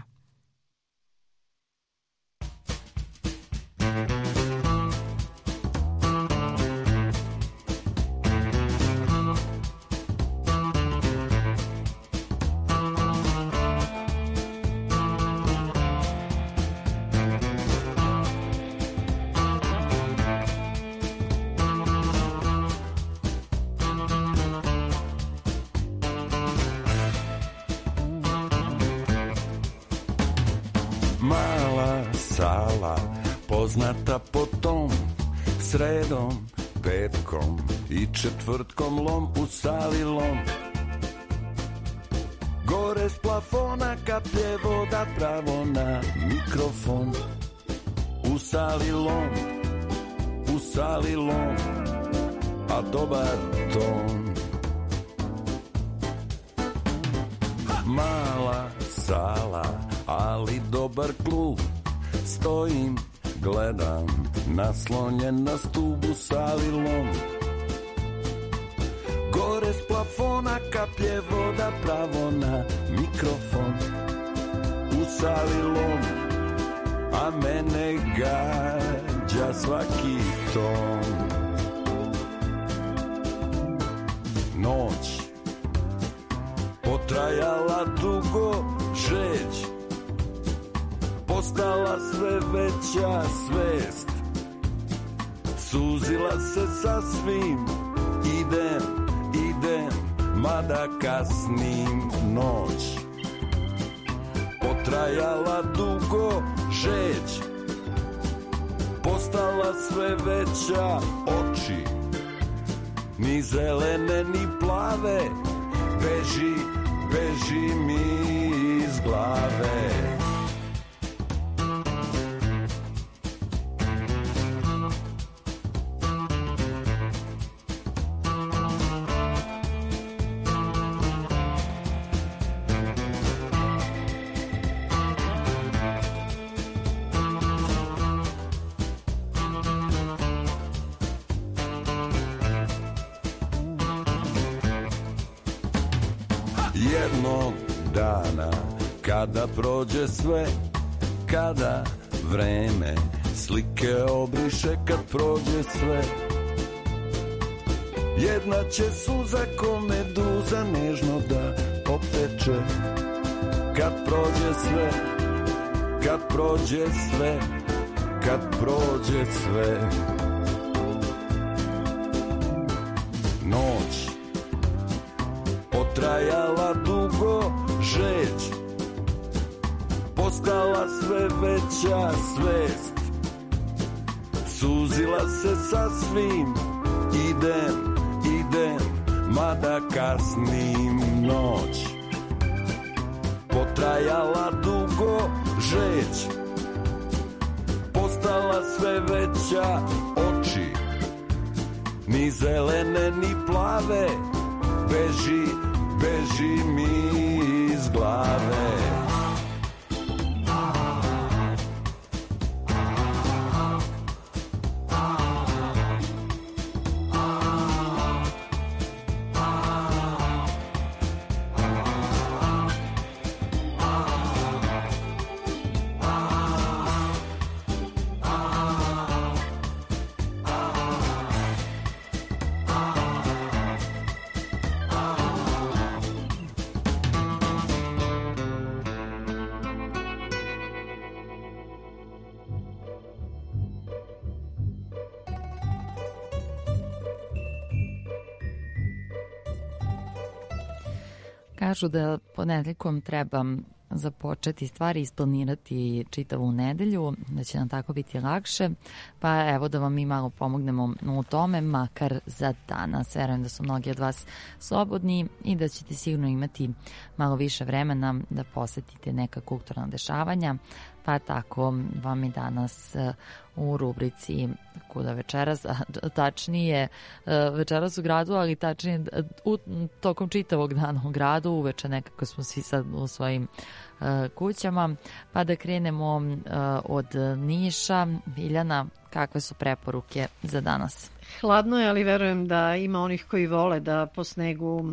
Sala, poznata po tom sredom, petkom i četvrtkom lom u sali lom. Gore s plafona kaplje voda pravo na mikrofon. U sali lom, a dobar ton. Mala sala, ali dobar klub. Stojim, gledam, naslonjen na stubu savilom. Gore s plafona kaplje voda pravo na mikrofon. U savilom, a mene gađa svaki ton. Noć potrajala dugo, žeć postala sve veća svest. Suzila se sasvim, idem, mada kasnim. Noć potrajala dugo, žeć postala sve veća. Oči ni zelene ni plave, beži mi iz glave. Jednog dana, kada prođe sve, kada vreme slike obriše, kad prođe sve, jedna će suza ko meduza nežno da opteče. Kad prođe sve, kad prođe sve, kad prođe sve. Noć potrajala dugo, žeć postala sve veća svest. Suzila se sasvim, idem, mada kasnim. Noć potrajala dugo, žeć postala sve veća. Oči ni zelene ni plave, beži mi iz glave. Kažu da ponedjeljkom treba započeti stvari, isplanirati čitavu nedelju, da će nam tako biti lakše, pa evo da vam mi malo pomognemo u tome, makar za danas. Verujem da su mnogi od vas slobodni i da ćete sigurno imati malo više vremena da posetite neka kulturna dešavanja, pa tako vam i danas u rubrici Kuda večeras, tačnije večeras u gradu, ali tačnije tokom čitavog dana u gradu, uveče nekako smo svi sad u svojim kućama, pa da krenemo od Niša. Biljana, kakve su preporuke za danas? Hladno je, ali verujem da ima onih koji vole da po snegu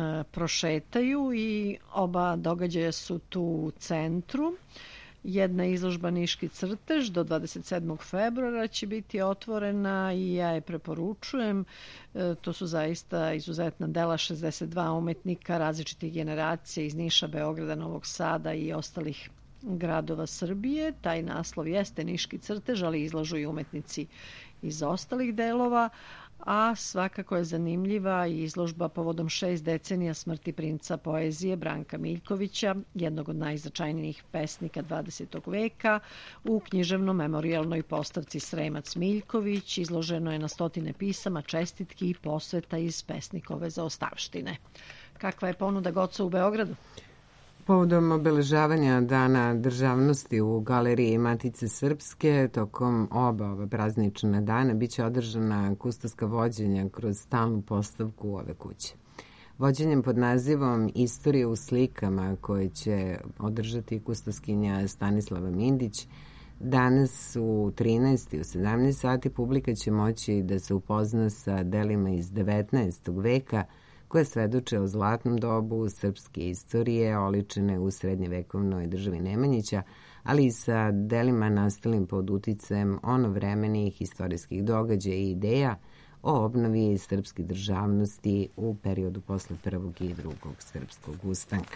prošetaju i oba događaja su tu u centru. Jedna izložba Niški crtež do 27. februara će biti otvorena i ja je preporučujem. To su zaista izuzetna dela 62 umetnika različitih generacija iz Niša, Beograda, Novog Sada i ostalih gradova Srbije. Taj naslov jeste Niški crtež, ali izlažu i umetnici iz ostalih delova, a svakako je zanimljiva i izložba povodom 6 decenija smrti princa poezije Branka Miljkovića, jednog od najznačajnijih pesnika 20. veka. U književno-memorijalnoj postavci Sremac Miljković izloženo je na stotine pisama, čestitki i posveta iz pesnikove zaostavštine. Kakva je ponuda Goca u Beogradu? Povodom obeležavanja Dana državnosti u Galeriji Matice Srpske tokom oba ova praznična dana biće održana kustoska vođenja kroz stalnu postavku ove kuće. Vođenjem pod nazivom Istorije u slikama koje će održati kustoskinja Stanislava Mindić, danas u 13 i u 17 sati publika će moći da se upozna sa delima iz 19. veka koje svedoče o zlatnom dobu srpske istorije oličene u srednjevekovnoj državi Nemanjića, ali i sa delima nastalim pod uticajem onovremenih istorijskih događaja i ideja o obnovi srpske državnosti u periodu posle prvog i drugog srpskog ustanka.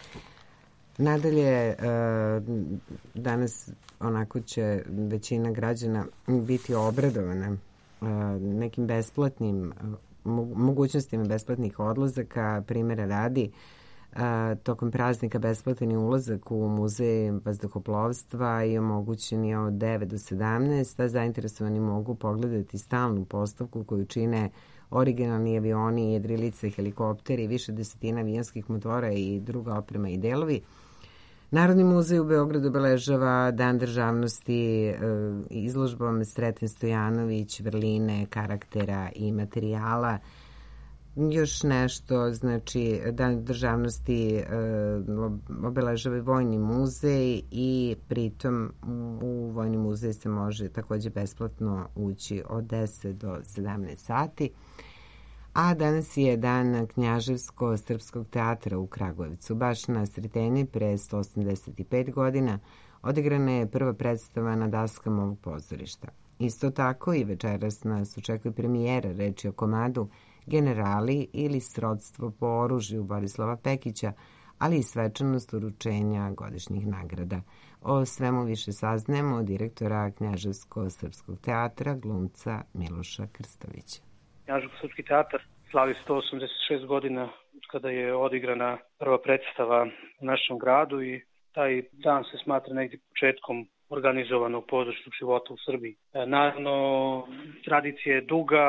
Nadalje, danas onako će većina građana biti obradovana nekim besplatnim mogućnostima besplatnih odlazaka. Primjera radi, tokom praznika besplatan je ulazak u muzej vazduhoplovstva i omogućen je od 9 do 17, a zainteresovani mogu pogledati stalnu postavku koju čine originalni avioni, jedrilice, helikopteri, više desetina avionskih motora i druga oprema i delovi. Narodni muzej u Beogradu obeležava Dan državnosti izložbom Sreten Stojanović, vrline, karaktera i materijala. Još nešto, znači Dan državnosti obeležava i Vojni muzej i pritom u Vojni muzej se može takođe besplatno ući od 10 do 17 sati. A danas je Dan Knjaževsko-srpskog teatra u Kragujevcu. Baš na Sreteni pre 185 godina odigrana je prva predstava na daskama ovog pozorišta. Isto tako i večeras nas očekuje premijera, reči o komadu Generali ili Srodstvo po oružju Borislava Pekića, ali i svečanost uručenja godišnjih nagrada. O svemu više saznajemo od direktora Knjaževsko-srpskog teatra, glumca Miloša Krstovića. Knjaževsko-srpski teatar slavi 186 godina kada je odigrana prva predstava u našem gradu i taj dan se smatra negdje početkom organizovanog pozorišnog života u Srbiji. Naravno, tradicija je duga,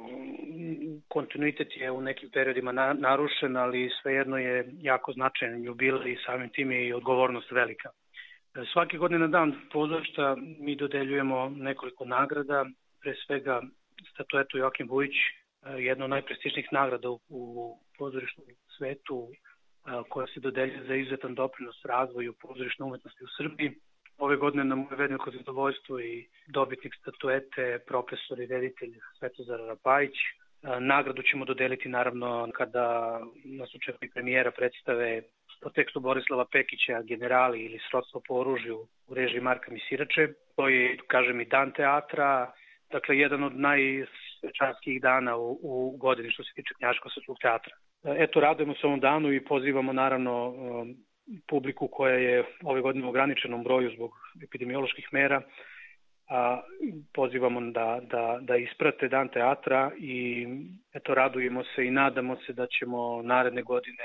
kontinuitet je u nekim periodima narušen, ali svejedno je jako značajan jubilej i samim tim je i odgovornost velika. Svake godine na dan pozorišta mi dodeljujemo nekoliko nagrada, pre svega statuetu Joakim Vujić, jedna od najprestižnijih nagrada u pozorišnom svetu koja se dodeljuje za izuzetan doprinos razvoju pozorišne umetnosti u Srbiji. Ove godine nam je veliko zadovoljstvo i dobitnik statuete, profesor i reditelj Svetozar Rapajić. Nagradu ćemo dodeliti naravno kada nas očekuje premijera predstave po tekstu Borislava Pekića Generali ili Srodstvo po oružju u režiji Marka Misirače. To je, kažem, i Dan teatra, dakle jedan od najsvečanskijih dana u godini što se tiče Knjaževsko-srpskog teatra. Eto, radujemo se ovom danu i pozivamo naravno publiku koja je ove godine u ograničenom broju zbog epidemioloških mera, pozivamo da isprate Dan teatra i eto radujemo se i nadamo se da ćemo naredne godine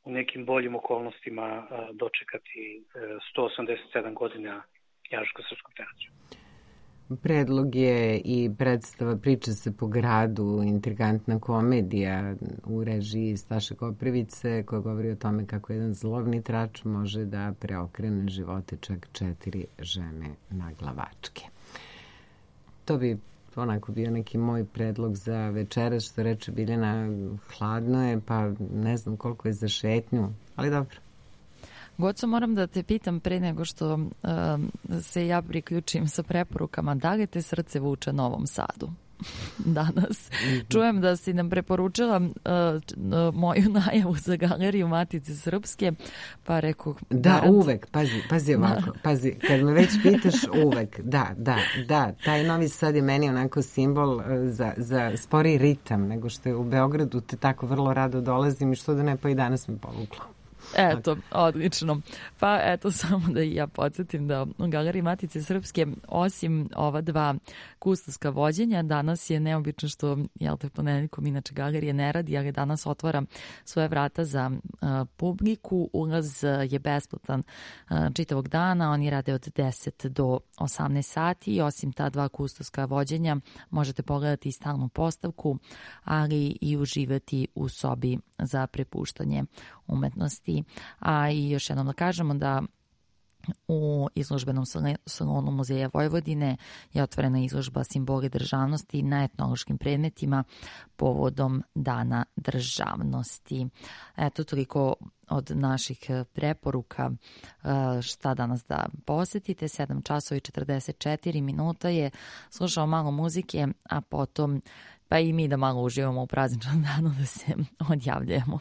u nekim boljim okolnostima dočekati 187 godina Jaruško-srpskog teatra. Predlog je i predstava Priča se po gradu, intrigantna komedija u režiji Staše Koprivice, koja govori o tome kako jedan zlovni trač može da preokrene živote čak 4 žene na glavačke. To bi onako bio neki moj predlog za večeras, što reče Biljana, hladno je, pa ne znam koliko je za šetnju, ali dobro. Goco, moram da te pitam pre nego što se ja priključim sa preporukama, da li te srce vuče Novom Sadu danas? Čujem da si nam preporučila moju najavu za Galeriju Matice Srpske, pa rekao... Da, uvek, pazi ovako, pazi, kad me već pitaš uvek, da, taj Novi Sad je meni onako simbol za spori ritam, nego što je u Beogradu te tako vrlo rado dolazim i što da ne, pa i danas me povuklo. Eto, odlično. Pa eto, samo da i ja podsjetim da u Galeriji Matice Srpske, osim ova 2 kustoska vođenja, danas je neobično što, ponedeljkom inače galerije ne radi, ali danas otvara svoje vrata za publiku. Ulaz je besplatan čitavog dana, oni rade od 10 do 18 sati i osim ta 2 kustoska vođenja možete pogledati i stalnu postavku, ali i uživati u sobi za prepuštanje umetnosti. A i još jednom da kažemo da u izložbenom salonu Muzeja Vojvodine je otvorena izložba Simboli državnosti na etnološkim predmetima povodom Dana državnosti. Eto, toliko od naših preporuka šta danas da posetite. 7 časova i 44 minuta je, slušao malo muzike, a potom pa i mi da malo uživamo u prazničnom danu, da se odjavljujemo.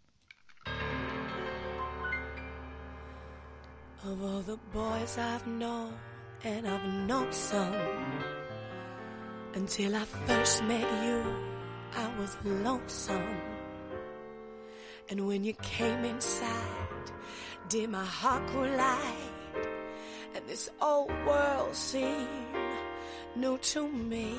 Of all the boys I've known, and I've known some, until I first met you, I was lonesome. And when you came inside, did my heart grow light, and this old world seemed new to me.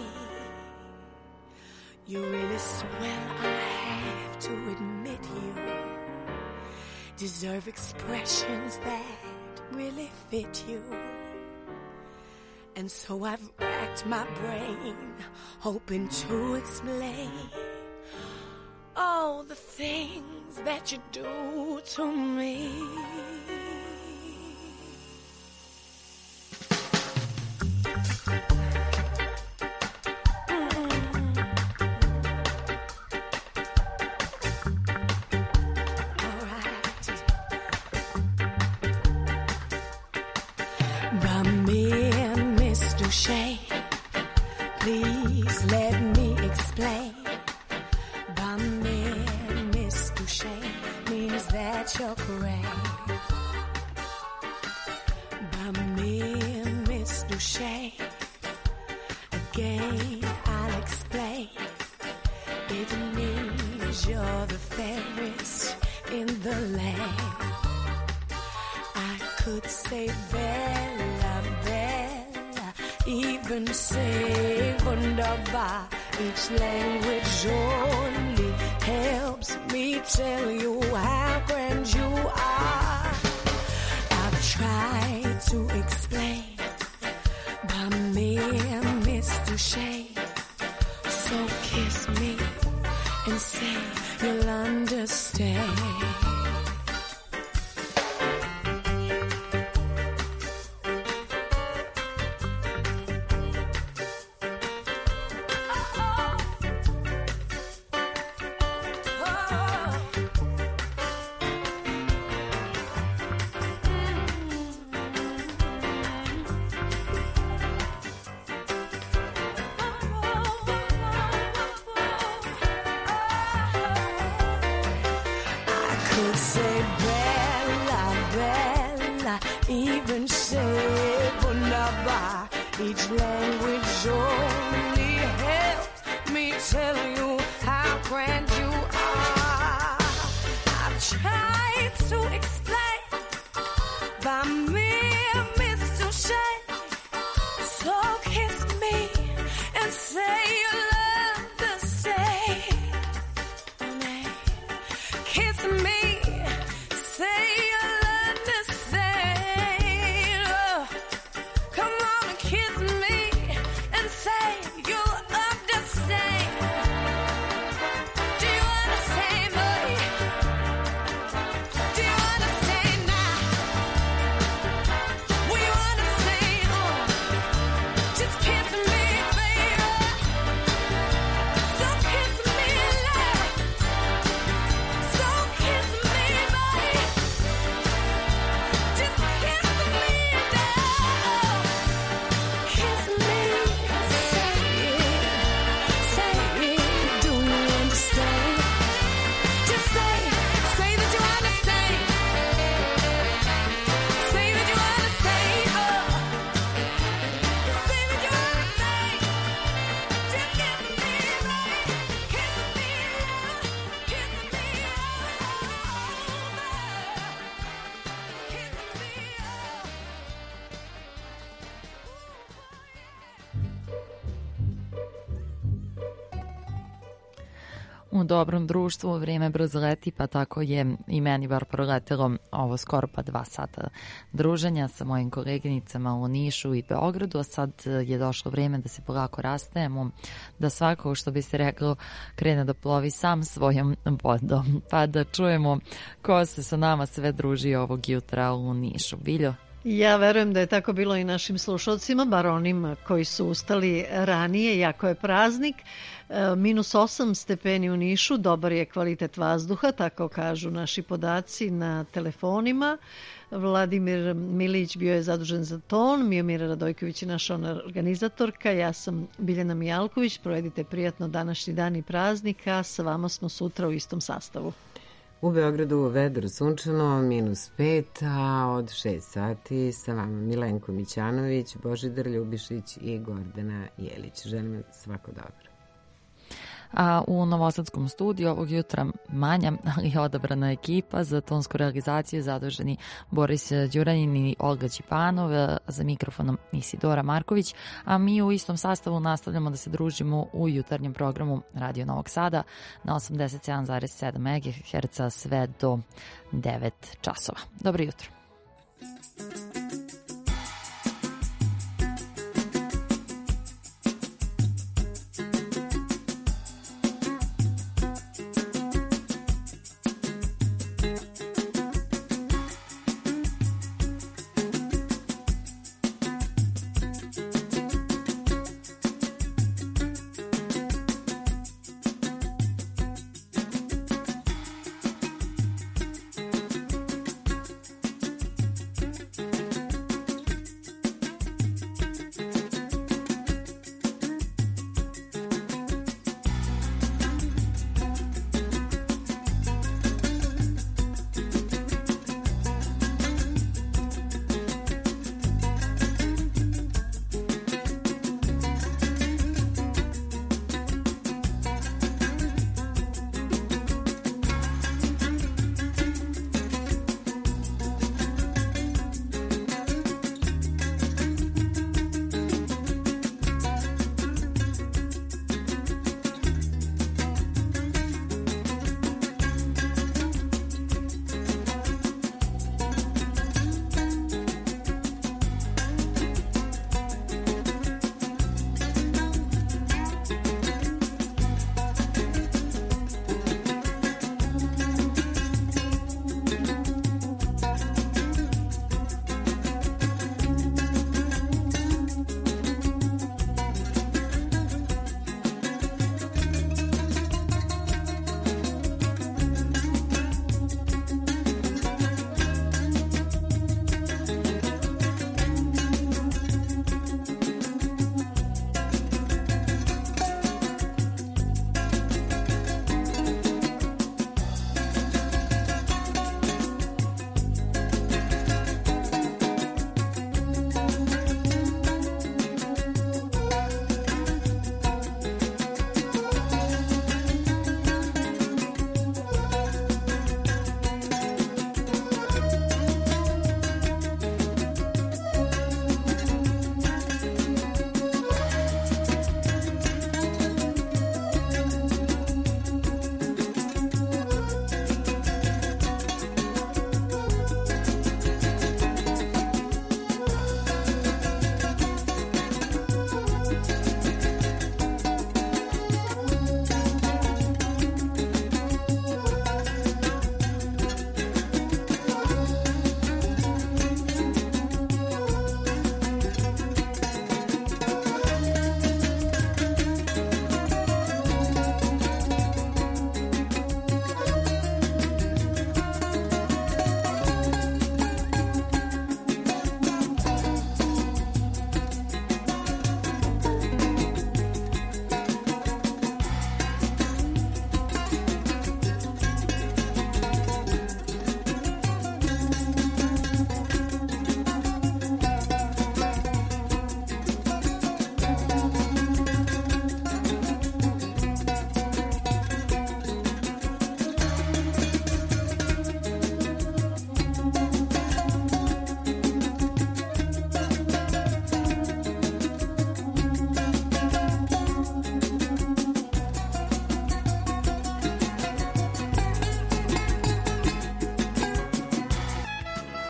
You really swell, I have to admit you deserve expressions that really fit you. And so I've racked my brain, hoping to explain all the things that you do to me. Please let me explain. Bamir, Miss Duchesne, means that you're correct. Bamir, Miss Duchesne, again I'll explain. It means you're the fairest in the land. I could say Bella, Bella, even say wunderbar. Each language only helps me tell you how grand you are. I've tried to explain, but me and Miss Duchesne. So kiss me and say you'll understand. Each language only helps me tell you how grand you are. I've tried to explain by me, Miss Duchesne. So kiss me and say you'll understand. Kiss me U dobrom društvu vrijeme brzo leti, pa tako je i meni bar proletelo ovo skoro pa 2 sata druženja sa mojim koleginicama u Nišu i Beogradu, a sad je došlo vrijeme da se polako rastajemo, da svako, što bi se reklo, krene da plovi sam svojom vodom. Pa da čujemo ko se sa nama sve druži ovog jutra u Nišu. Biljo? Ja verujem da je tako bilo i našim slušalcima, bar onim koji su ustali ranije, jako je praznik. -8 stepeni u Nišu, dobar je kvalitet vazduha, tako kažu naši podaci na telefonima. Vladimir Milić bio je zadužen za ton, Miomira Radojković je naša organizatorka, ja sam Biljana Mijalković, provedite prijatno današnji dan i praznika, sa vama smo sutra u istom sastavu. U Beogradu vedro sunčano, -5, a od 6 sati sa vama Milenko Mićanović, Božidar Ljubišić i Gordana Jelić. Želim vam svako dobro. A u Novosadskom studiju ovog jutra manja, ali odabrana ekipa za tonsku realizaciju zaduženi Boris Đuranin i Olga Ćipanov, za mikrofonom Isidora Marković, a mi u istom sastavu nastavljamo da se družimo u jutarnjem programu Radio Novog Sada na 87,7 MHz sve do 9 časova. Dobro jutro.